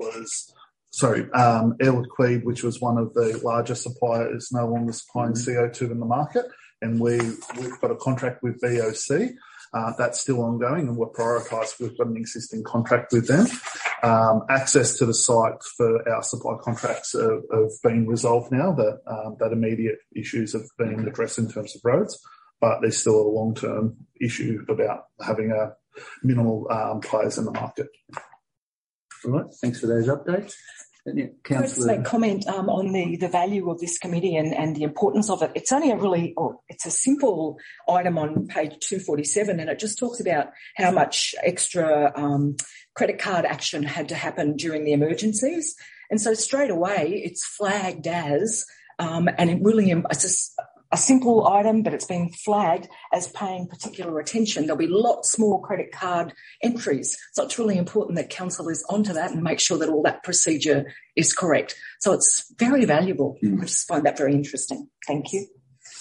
Air Liquide, which was one of the larger suppliers, is no longer supplying CO2 in the market, and we've got a contract with BOC. That's still ongoing, and we're prioritised. We've got an existing contract with them. Access to the site for our supply contracts have been resolved now. That immediate issues have been addressed in terms of roads, but there's still a long-term issue about having a minimal players in the market. All right, thanks for those updates. Can I just make comment on the value of this committee and the importance of it? It's only it's a simple item on page 247, and it just talks about how much extra credit card action had to happen during the emergencies. And so straight away it's flagged as, and it really, it's a simple item, but it's been flagged as paying particular attention. There'll be lots more credit card entries. So it's really important that council is onto that and make sure that all that procedure is correct. So it's very valuable. I just find that very interesting. Thank you.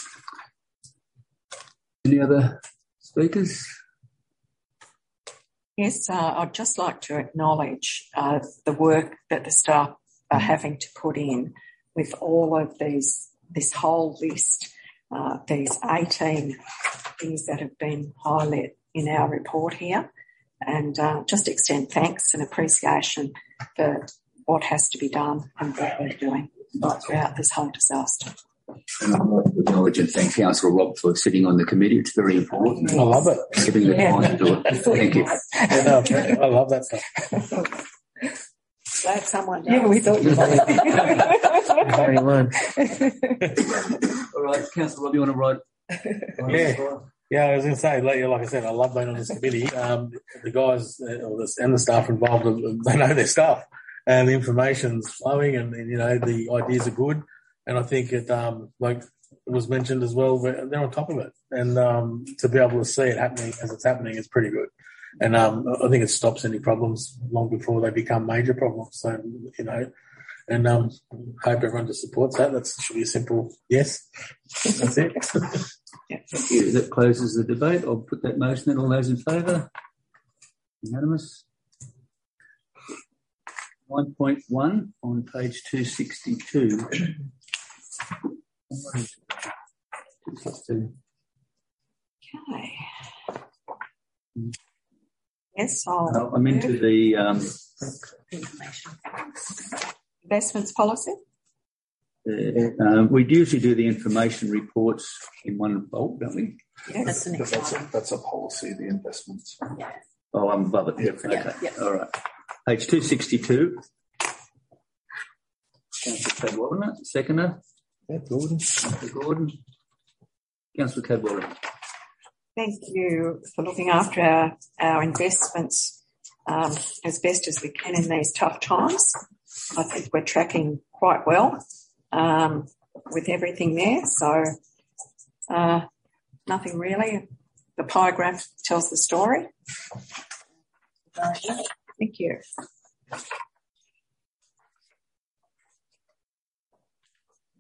Any other speakers? Yes, I'd just like to acknowledge the work that the staff are having to put in with all of this whole list. These 18 things that have been highlighted in our report here, and just extend thanks and appreciation for what has to be done and what we're doing throughout this whole disaster. And I'd like to acknowledge and thank Councillor Rob for sitting on the committee. It's very important. I love it. Giving the time to do it. Thank you. I love that stuff. Glad someone does. Yeah, we thought you All right, Councillor Rob, you want to write? Yeah, I was going to say, like I said, I love being on this committee. The guys and the staff involved, they know their stuff, and the information's flowing, and the ideas are good. And I think it, like it was mentioned as well, they're on top of it, and to be able to see it happening as it's happening is pretty good. And I think it stops any problems long before they become major problems. So and hope everyone just supports that. That should be a simple yes. That's it. Thank you. That closes the debate. I'll put that motion in. All those in favour? Unanimous. 1.1 on page 262. Okay. Yes, I'm into the investments policy. We usually do the information reports in one bulk, don't we? Yes. That's a policy, the investments. Yeah. Oh, I'm above it. Yep. Okay. Yep. All right. Page 262. Councillor Cadwallader, seconder. Councillor Gordon. Councillor Cadwallader. Thank you for looking after our investments as best as we can in these tough times. I think we're tracking quite well with everything there. So nothing really. The pie graph tells the story. Thank you.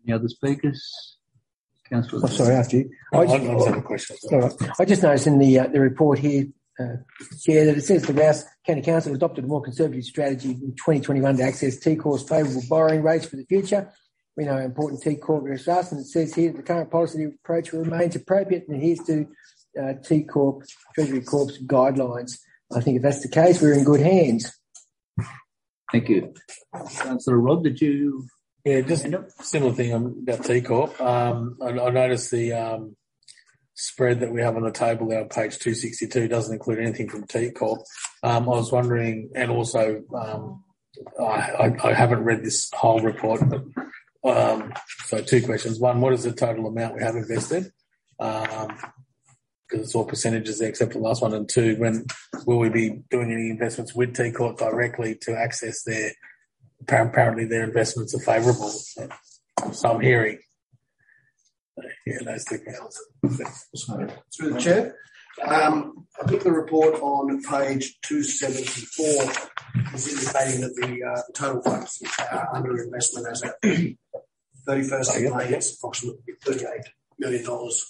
Any other speakers? Councillor. Oh, sorry, after you. I just have a question. All right. I just noticed in the report here, Chair, that it says the Rouse County Council adopted a more conservative strategy in 2021 to access T-Corp's favourable borrowing rates for the future. We know how important T-Corp is to us, and it says here that the current policy approach remains appropriate and adheres to T-Corp, Treasury Corp's guidelines. I think if that's the case, we're in good hands. Thank you. Councillor Rob, did you? Yeah, just a similar thing about T-Corp. I noticed the spread that we have on the table there on page 262 doesn't include anything from T-Corp. I was wondering, and also I haven't read this whole report, but so two questions. One, what is the total amount we have invested? Because it's all percentages there except the last one. And two, when will we be doing any investments with T-Corp directly to access their, apparently their investments are favourable. So I'm hearing. Yeah, those two questions. Through the Chair. I think the report on page 274 is indicating that the total funds under investment as at 31st of May is approximately $38 million,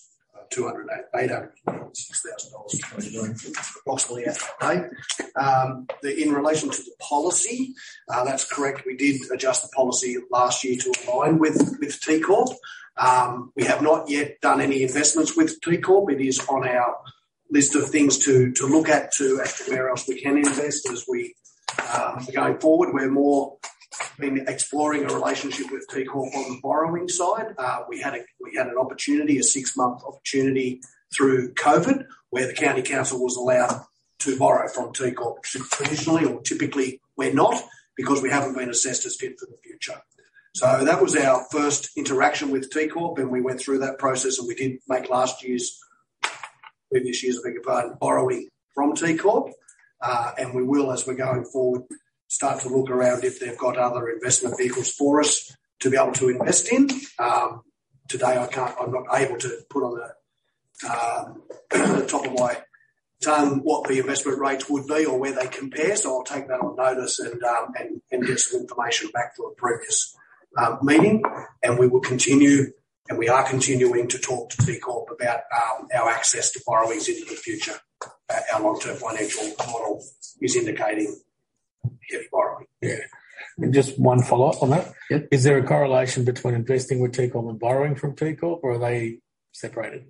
$806,000 approximately at that date. In relation to the policy, that's correct. We did adjust the policy last year to align with T-Corp. We have not yet done any investments with T-Corp. It is on our list of things to look at as to where else we can invest as we going forward. We're more been exploring a relationship with T-Corp on the borrowing side. We had an opportunity, a 6-month opportunity through COVID, where the county council was allowed to borrow from T-Corp. Traditionally or typically we're not, because we haven't been assessed as fit for the future. So that was our first interaction with T-Corp, and we went through that process, and we did make previous year's, borrowing from T-Corp, and we will, as we're going forward, start to look around if they've got other investment vehicles for us to be able to invest in. Today I'm not able to put on the top of my tongue what the investment rates would be or where they compare, so I'll take that on notice and get some information back for a previous meeting, and we will continue, and we are continuing to talk to T-Corp about our access to borrowings into the future. Our long-term financial model is indicating heavy borrowing. Yeah. And just one follow-up on that. Yep. Is there a correlation between investing with T-Corp and borrowing from T-Corp, or are they separated?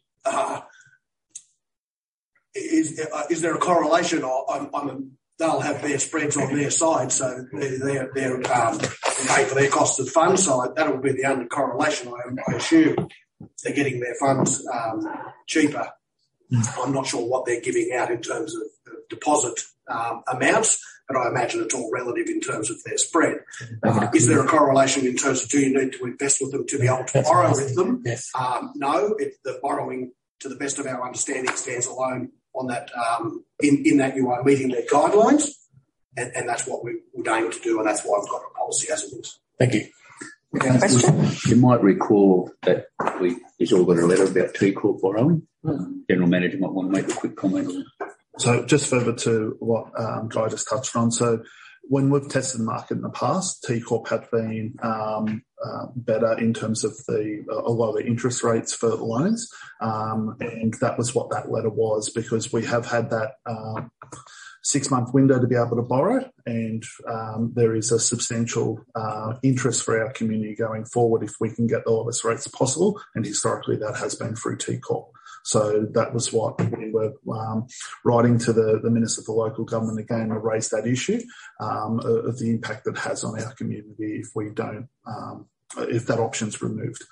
Is there a correlation? They'll have their spreads on their side, so they're pay for their cost of funds side. That will be the under correlation. I assume they're getting their funds cheaper. I'm not sure what they're giving out in terms of deposit amounts, but I imagine it's all relative in terms of their spread. Is there a correlation in terms of do you need to invest with them to be able to borrow with them? Yes. No, the borrowing, to the best of our understanding, stands alone on that, in that you are meeting their guidelines, and that's what we would aim to do, and that's why we've got a policy as it is. Thank you. Question? You might recall that he's all got a letter about T-Corp borrowing. General Manager might want to make a quick comment on that. So just further to what Guy just touched on. So when we've tested the market in the past, T-Corp had been better in terms of a lot of the interest rates for loans, and that was what that letter was, because we have had that 6-month window to be able to borrow, and there is a substantial interest for our community going forward if we can get the lowest rates possible, and historically that has been through T-Corp. So that was what we were writing to the Minister for Local Government again to raise that issue of the impact that has on our community if we don't, if that option's removed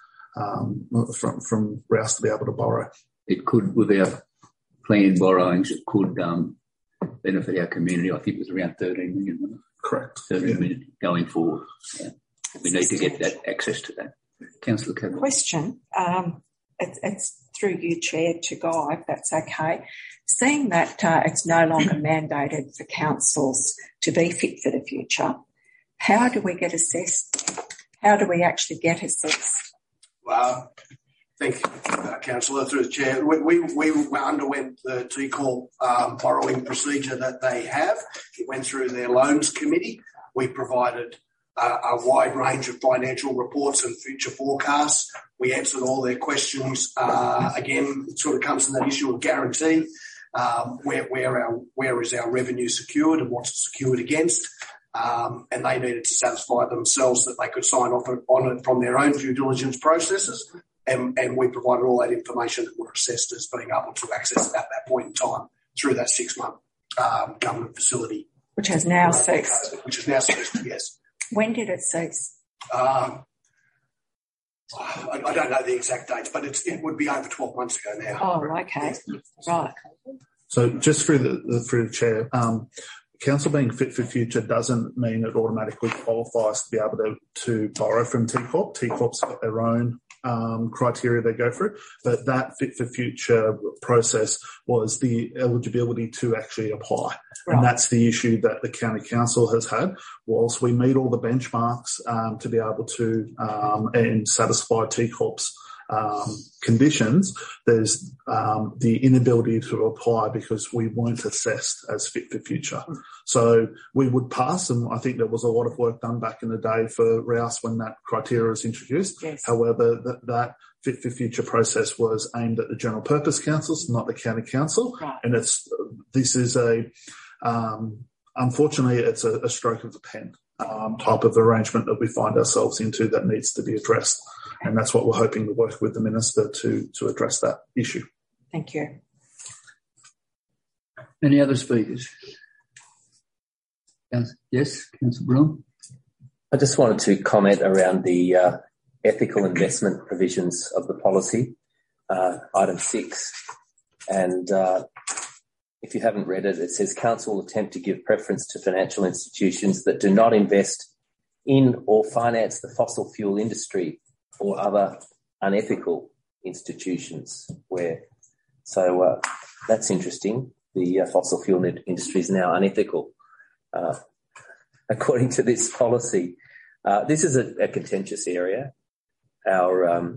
from Rouse to be able to borrow. It could, with our planned borrowings, it could benefit our community. I think it was around 13 million. Correct. 13 million going forward. Yeah. We need to get that access to that. Councillor Campbell. Question. It's through you, Chair, to Guy, if that's okay. Seeing that it's no longer mandated for councils to be fit for the future, how do we get assessed? How do we actually get assessed? Thank you, Councillor, through the Chair. We underwent the T-Corp borrowing procedure that they have. It went through their loans committee. We provided a wide range of financial reports and future forecasts. We answered all their questions. Again, it sort of comes to that issue of guarantee. Where is our revenue secured and what's it secured against? And they needed to satisfy themselves that they could sign off on it from their own due diligence processes. And we provided all that information that were assessed as being able to access at that point in time through that 6-month government facility. Which has now ceased. Which has now ceased, yes. When did it cease? I don't know the exact dates, but it would be over 12 months ago now. Oh, okay. Right. So just through the chair, council being fit for future doesn't mean it automatically qualifies to be able to borrow from TCorp. TCorp's got their own criteria they go through, but that fit for future process was the eligibility to actually apply. Right. And that's the issue that the county council has had. Whilst we meet all the benchmarks to be able to and satisfy TCorp's conditions, there's the inability to apply because we weren't assessed as fit for future. So we would pass, and I think there was a lot of work done back in the day for Rouse when that criteria was introduced. Yes. However, that fit for future process was aimed at the general purpose councils, not the county council. Right. And unfortunately, it's a stroke of the pen type of arrangement that we find ourselves into that needs to be addressed. And that's what we're hoping to work with the Minister to address that issue. Thank you. Any other speakers? Yes, Councillor Brown. I just wanted to comment around the ethical investment provisions of the policy, item 6. And if you haven't read it, it says Council will attempt to give preference to financial institutions that do not invest in or finance the fossil fuel industry or other unethical institutions. That's interesting. The fossil fuel industry is now unethical, according to this policy. This is a contentious area. Our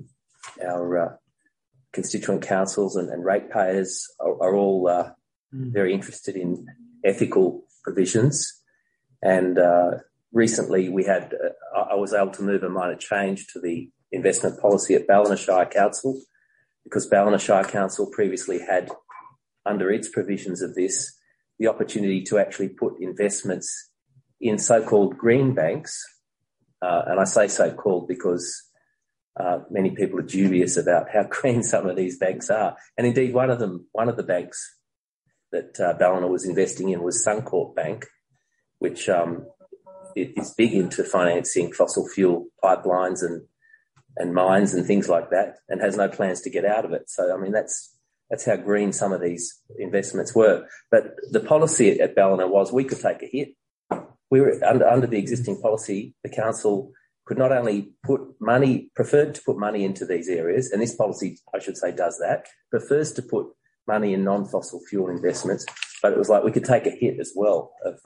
constituent councils and ratepayers are all very interested in ethical provisions. And recently I was able to move a minor change to the investment policy at Ballina Shire Council, because Ballina Shire Council previously had, under its provisions of this, the opportunity to actually put investments in so-called green banks. And I say so-called because many people are dubious about how green some of these banks are. And indeed, one of the banks that Ballina was investing in was Suncorp Bank, which is big into financing fossil fuel pipelines and mines and things like that, and has no plans to get out of it. So, I mean, that's how green some of these investments were. But the policy at Ballina was we could take a hit. We were under the existing policy, the council could not only preferred to put money into these areas, and this policy, I should say, does that, prefers to put money in non-fossil fuel investments, but it was like we could take a hit as well of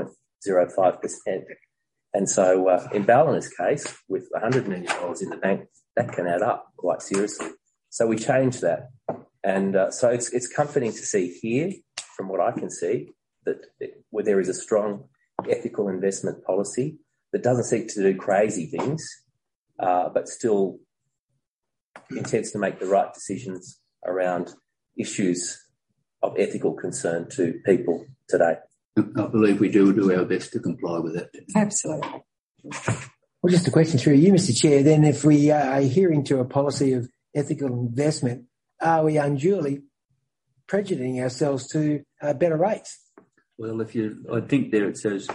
0.05%. And so in Ballina's case, with $100 million in the bank, that can add up quite seriously. So we changed that. And so it's comforting to see here, from what I can see, that where there is a strong ethical investment policy that doesn't seek to do crazy things, but still intends to make the right decisions around issues of ethical concern to people today. I believe we do our best to comply with that. Absolutely. Well, just a question through you, Mr. Chair. Then if we are adhering to a policy of ethical investment, are we unduly prejudicing ourselves to better rates? Well, I think there it says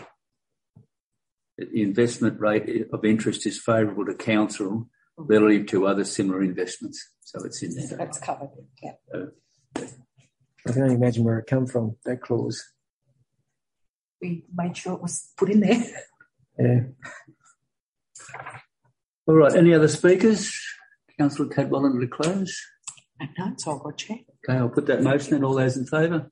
that the investment rate of interest is favourable to council relative to other similar investments. So it's in there. That's covered, yeah. I can only imagine where it come from, that clause. We made sure it was put in there. Yeah. All right. Any other speakers? Councillor Cadwalladr to close. No, it's all good, Chair. Okay, I'll put that motion in. All those in favour?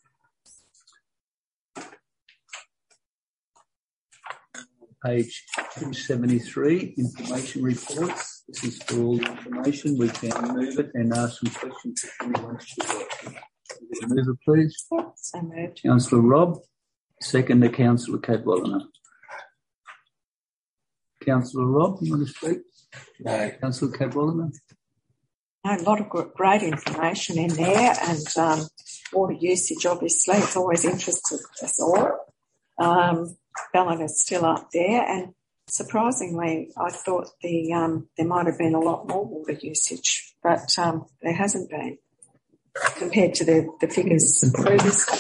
Page 273, information reports. This is for all the information. We can move it and ask some questions if anyone wants to. Move it, please. Yeah, so moved. Councillor Robb. Second to Councillor Cadwalladr. Councillor Robb, you want to speak? No. Councillor Cadwallader? A lot of great information in there, and water usage, obviously, it's always interested us all. Ballona's still up there, and surprisingly, I thought there might have been a lot more water usage, but there hasn't been compared to the figures previously.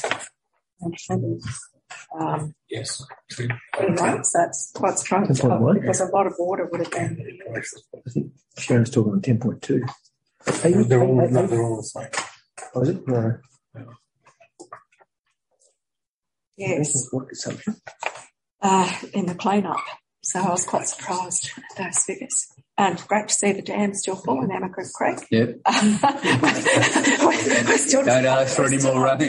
Yes. Anyway, so that's quite strange because a lot of water would have been. I think Sharon's talking on 10.2. They're all the same. Oh, is it? No. Yes. Water consumption. In the clean-up. So I was quite surprised at those figures. And great to see the dam still full in Ambergriff Creek. Yep. We're still don't ask for any more rain.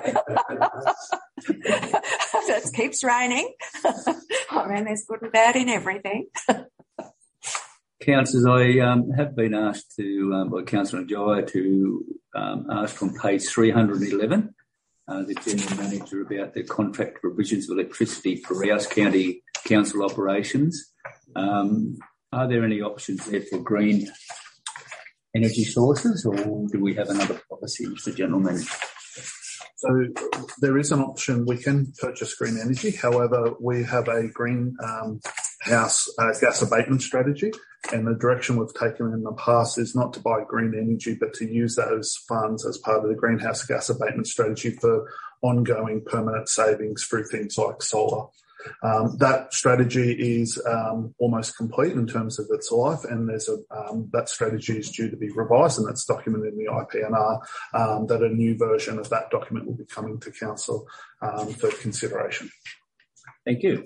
It keeps raining. I mean, there's good and bad in everything. Councillors, I have been asked to, by Councillor Njaya to ask on page 311, the General Manager about the contract provisions of electricity for Rouse County Council operations. Are there any options there for green energy sources, or do we have another policy, Mr. General Manager? So there is an option. We can purchase green energy. However, we have a greenhouse gas abatement strategy, and the direction we've taken in the past is not to buy green energy, but to use those funds as part of the greenhouse gas abatement strategy for ongoing permanent savings through things like solar. That strategy is almost complete in terms of its life, and there's that strategy is due to be revised, and that's documented in the IPNR, that a new version of that document will be coming to Council for consideration. Thank you.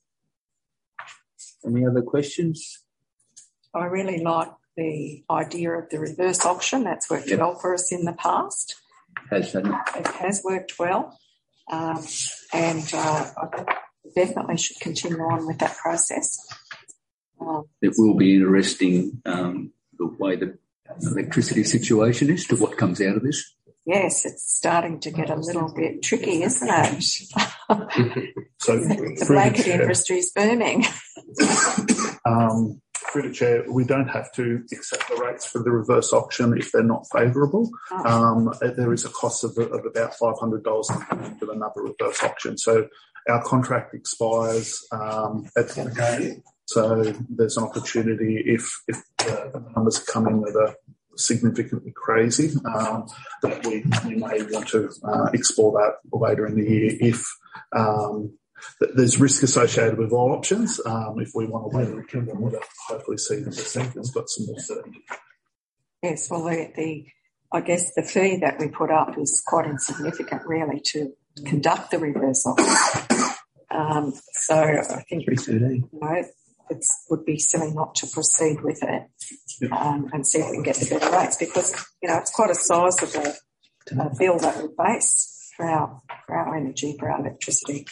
Any other questions? I really like the idea of the reverse auction. That's worked well for us in the past. It has worked well, and I definitely should continue on with that process. It will be interesting the way the electricity situation is to what comes out of this. Yes, it's starting to get a little bit tricky, isn't it? So the blanket industry is booming. Through the Chair, we don't have to accept the rates for the reverse auction if they're not favourable. There is a cost of about $500 for another reverse auction. So our contract expires at the end of the year. So there's an opportunity if the numbers come in that are significantly crazy, that we may want to explore that later in the year if there's risk associated with all options. If we want to later, we want to hopefully see that the sector's got some more certainty. Yes, well, I guess the fee that we put up is quite insignificant, really, to conduct the reverse auction. So I think it would be silly not to proceed with it and see if we can get the better rates, because it's quite a sizable bill that we face for our energy, for our electricity.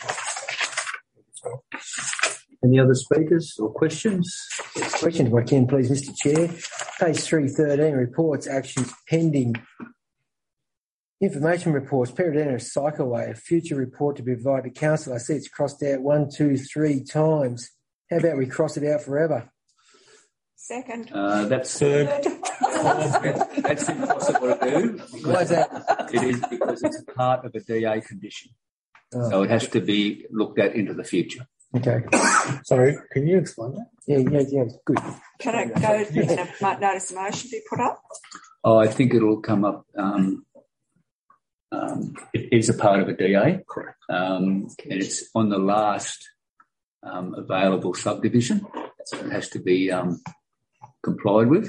Any other speakers or questions? Yes, questions, if I can, please, Mr. Chair. Page 313, reports, actions pending. Information reports, Peregrina Cycleway, a future report to be provided to Council. I see it's crossed out 1, 2, 3 times. How about we cross it out forever? Second. That's third. That's impossible to do. Why is that? It is because it's a part of a DA condition. So it has to be looked at into the future. Okay. Sorry, can you explain that? Yeah, good. Can I go to the notice of motion be put up? Oh, I think it'll come up. It is a part of a DA. Correct. And it's on the last available subdivision. So it has to be complied with.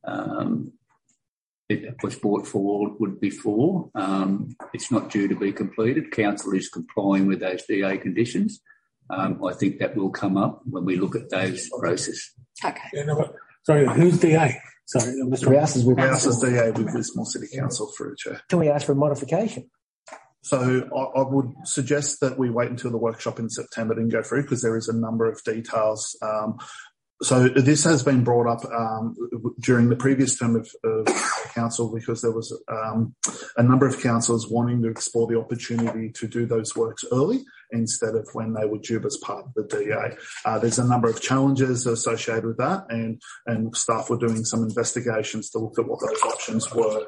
It was brought forward before. It's not due to be completed. Council is complying with those DA conditions. I think that will come up when we look at those processes. Okay. Yeah, sorry, who's DA? Sorry, Mr. Rouse's DA with Lismore City Council through the Chair. Can we ask for a modification? So I would suggest that we wait until the workshop in September and go through, because there is a number of details. So this has been brought up during the previous term of council because there was a number of councillors wanting to explore the opportunity to do those works early instead of when they were due as part of the DA. There's a number of challenges associated with that, and staff were doing some investigations to look at what those options were.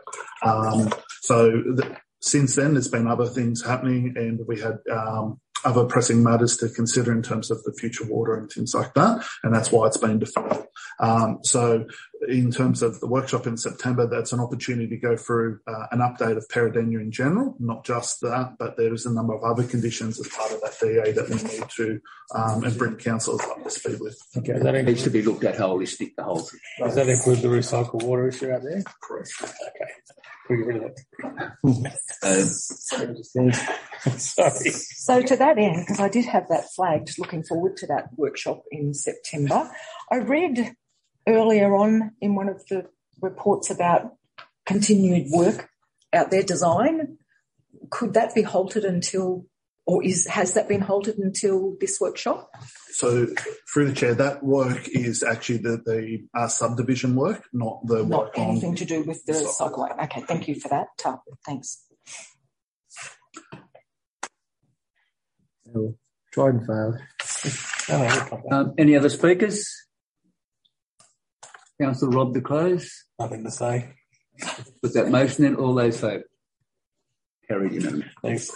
Since then, there's been other things happening, and we had other pressing matters to consider in terms of the future water and things like that, and that's why it's been deferred. So in terms of the workshop in September, that's an opportunity to go through an update of Peradeniya in general, not just that, but there is a number of other conditions as part of that DA that we need to and bring councillors up to speed with. Okay, that needs to be looked at holistic, the whole thing. Does that include the recycled water issue out there? Correct. Okay. We get rid of it. Sorry. So to that end, because I did have that flagged, looking forward to that workshop in September, I read earlier on in one of the reports about continued work out there, design. Could that be halted until, or has that been halted until this workshop? So through the chair, that work is actually the subdivision work, not the work on... Not anything to do with the cycleway. Okay, thank you for that. Thanks. Tried and failed. Any other speakers? Councillor Rob to close. Nothing to say. Put that motion in. All those vote. Carried unanimously. Thanks.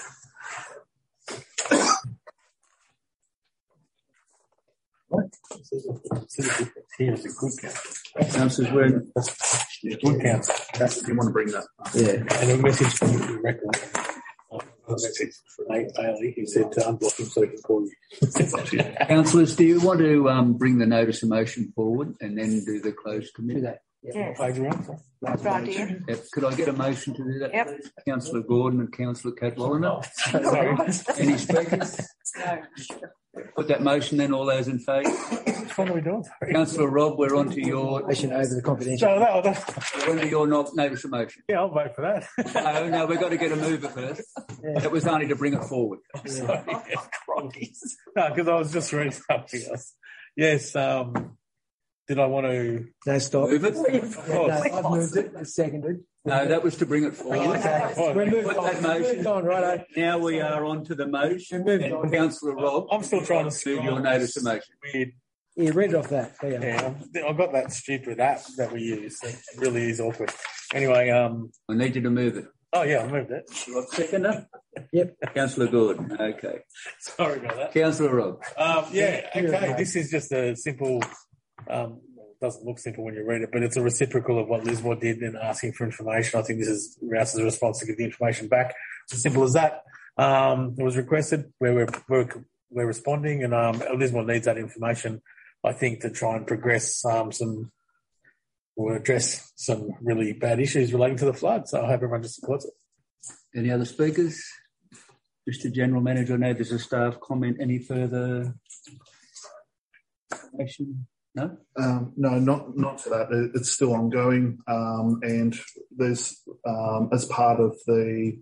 Here's a good council. Councillors, we're in good council. You want to bring that up? Yeah. And a message from the record. A message from Nate Bailey. He said to unblock him so he can call you. Councillors, do you want to bring the notice of motion forward and then do the closed committee? Yes. Good idea. Yep. Could I get a motion to do that? Yep. Please? Councillor Gordon and Councillor Cadwalliner. Sorry. Any speakers? No. Put that motion then. All those in favour? Which one are we doing? Councillor Rob, we're on to your... Motion over the confidential. No, we're on to your notice of motion. Yeah, I'll vote for that. No, we've got to get a mover first. Yeah. It was only to bring it forward. Yeah. No, because I was just reading something else. Yes, did I want to... No, stop. Move it? No, I've moved it. It's seconded. No, that was to bring it forward. Okay. Put that motion. On, right. Now we are on to the motion. And Councillor Rob, I'm still trying to do your notice of motion. Weird. Yeah, read it off that. Yeah, I've got that stupid app that we use. It really is awkward. Anyway, I need you to move it. Oh yeah, I moved it. Rob, seconder? Yep. Councillor Gordon. Okay. Sorry about that. Councillor Rob. Yeah, okay. This is just a simple, doesn't look simple when you read it, but it's a reciprocal of what Lismore did in asking for information. I think this is Rouse's response to give the information back. It's as simple as that. It was requested where we're responding, and Lismore needs that information, I think, to try and progress or address some really bad issues relating to the flood. So I hope everyone just supports it. Any other speakers? Mr. General Manager, I know there's a staff comment. Any further information? No? No, not to that. It's still ongoing, and there's as part of the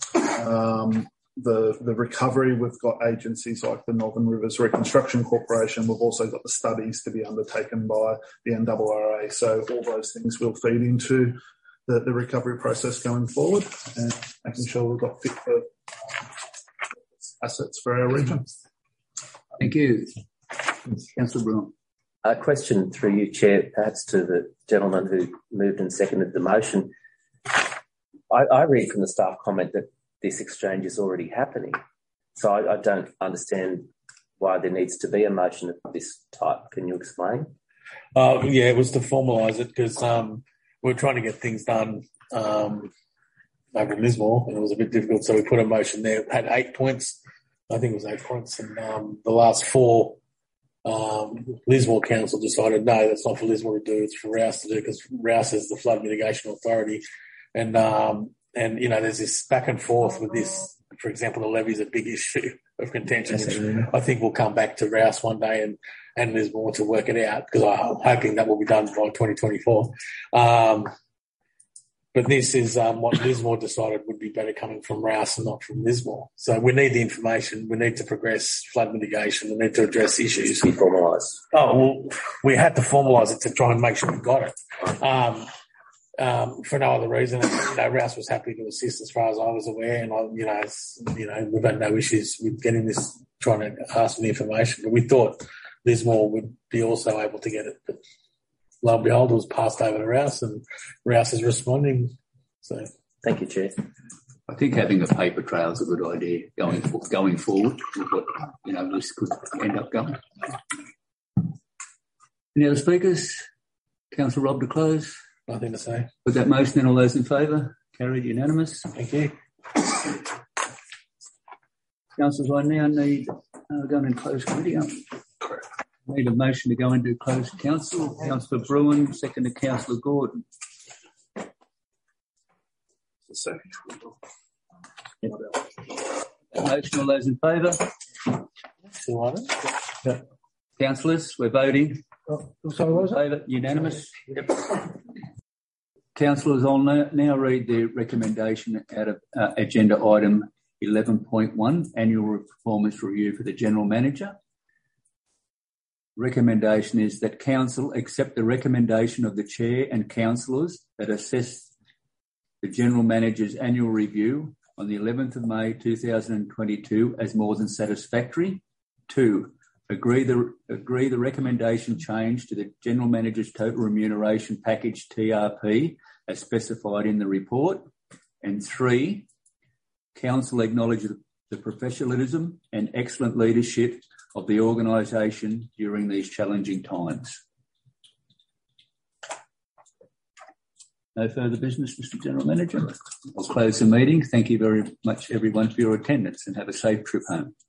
recovery, we've got agencies like the Northern Rivers Reconstruction Corporation. We've also got the studies to be undertaken by the NRRA. So all those things will feed into the recovery process going forward, and making sure we've got fit for assets for our region. Thank you. Councillor Brown. A question through you, Chair, perhaps to the gentleman who moved and seconded the motion. I read from the staff comment that this exchange is already happening. So I don't understand why there needs to be a motion of this type. Can you explain? Yeah, it was to formalise it because we're trying to get things done over in Lismore, and it was a bit difficult. So we put a motion there. It had 8 points. I think it was 8 points. And the last 4, Lismore Council decided, no, that's not for Lismore to do. It's for Rouse to do because Rouse is the flood mitigation authority. And, you know, there's this back and forth with this. For example, the levy is a big issue of contention, which I think will come back to Rouse one day and Lismore to work it out, because I'm hoping that will be done by 2024. But this is what Lismore decided would be better coming from Rouse and not from Lismore. So we need the information. We need to progress flood mitigation. We need to address issues. Be formalised. Oh, well, we had to formalise it to try and make sure we got it. for no other reason. Rouse was happy to assist as far as I was aware, and we've had no issues with getting this, trying to ask for the information. But we thought Lismore would be also able to get it. But lo and behold, it was passed over to Rouse, and Rouse is responding. So thank you, Chair. I think having a paper trail is a good idea going forward with what this could end up going. Any other speakers? Councillor Rob to close. Nothing to say. With that motion, then all those in favour? Carried unanimous. Thank you. Councillors, I now need going in closed committee. I need a motion to go into closed council. Councillor Bruin, second to Councillor Gordon. Motion, all those in favour? Councillors, we're voting. Sorry, what was that? Favour, unanimous. Yep. Councillors, I'll now read the recommendation out of agenda item 11.1, annual performance review for the General Manager. Recommendation is that Council accept the recommendation of the Chair and Councillors that assess the General Manager's annual review on the 11th of May 2022 as more than satisfactory. 2. Agree the recommendation change to the General Manager's total remuneration package TRP as specified in the report. And 3, Council acknowledge the professionalism and excellent leadership of the organisation during these challenging times. No further business, Mr. General Manager. I'll close the meeting. Thank you very much, everyone, for your attendance, and have a safe trip home.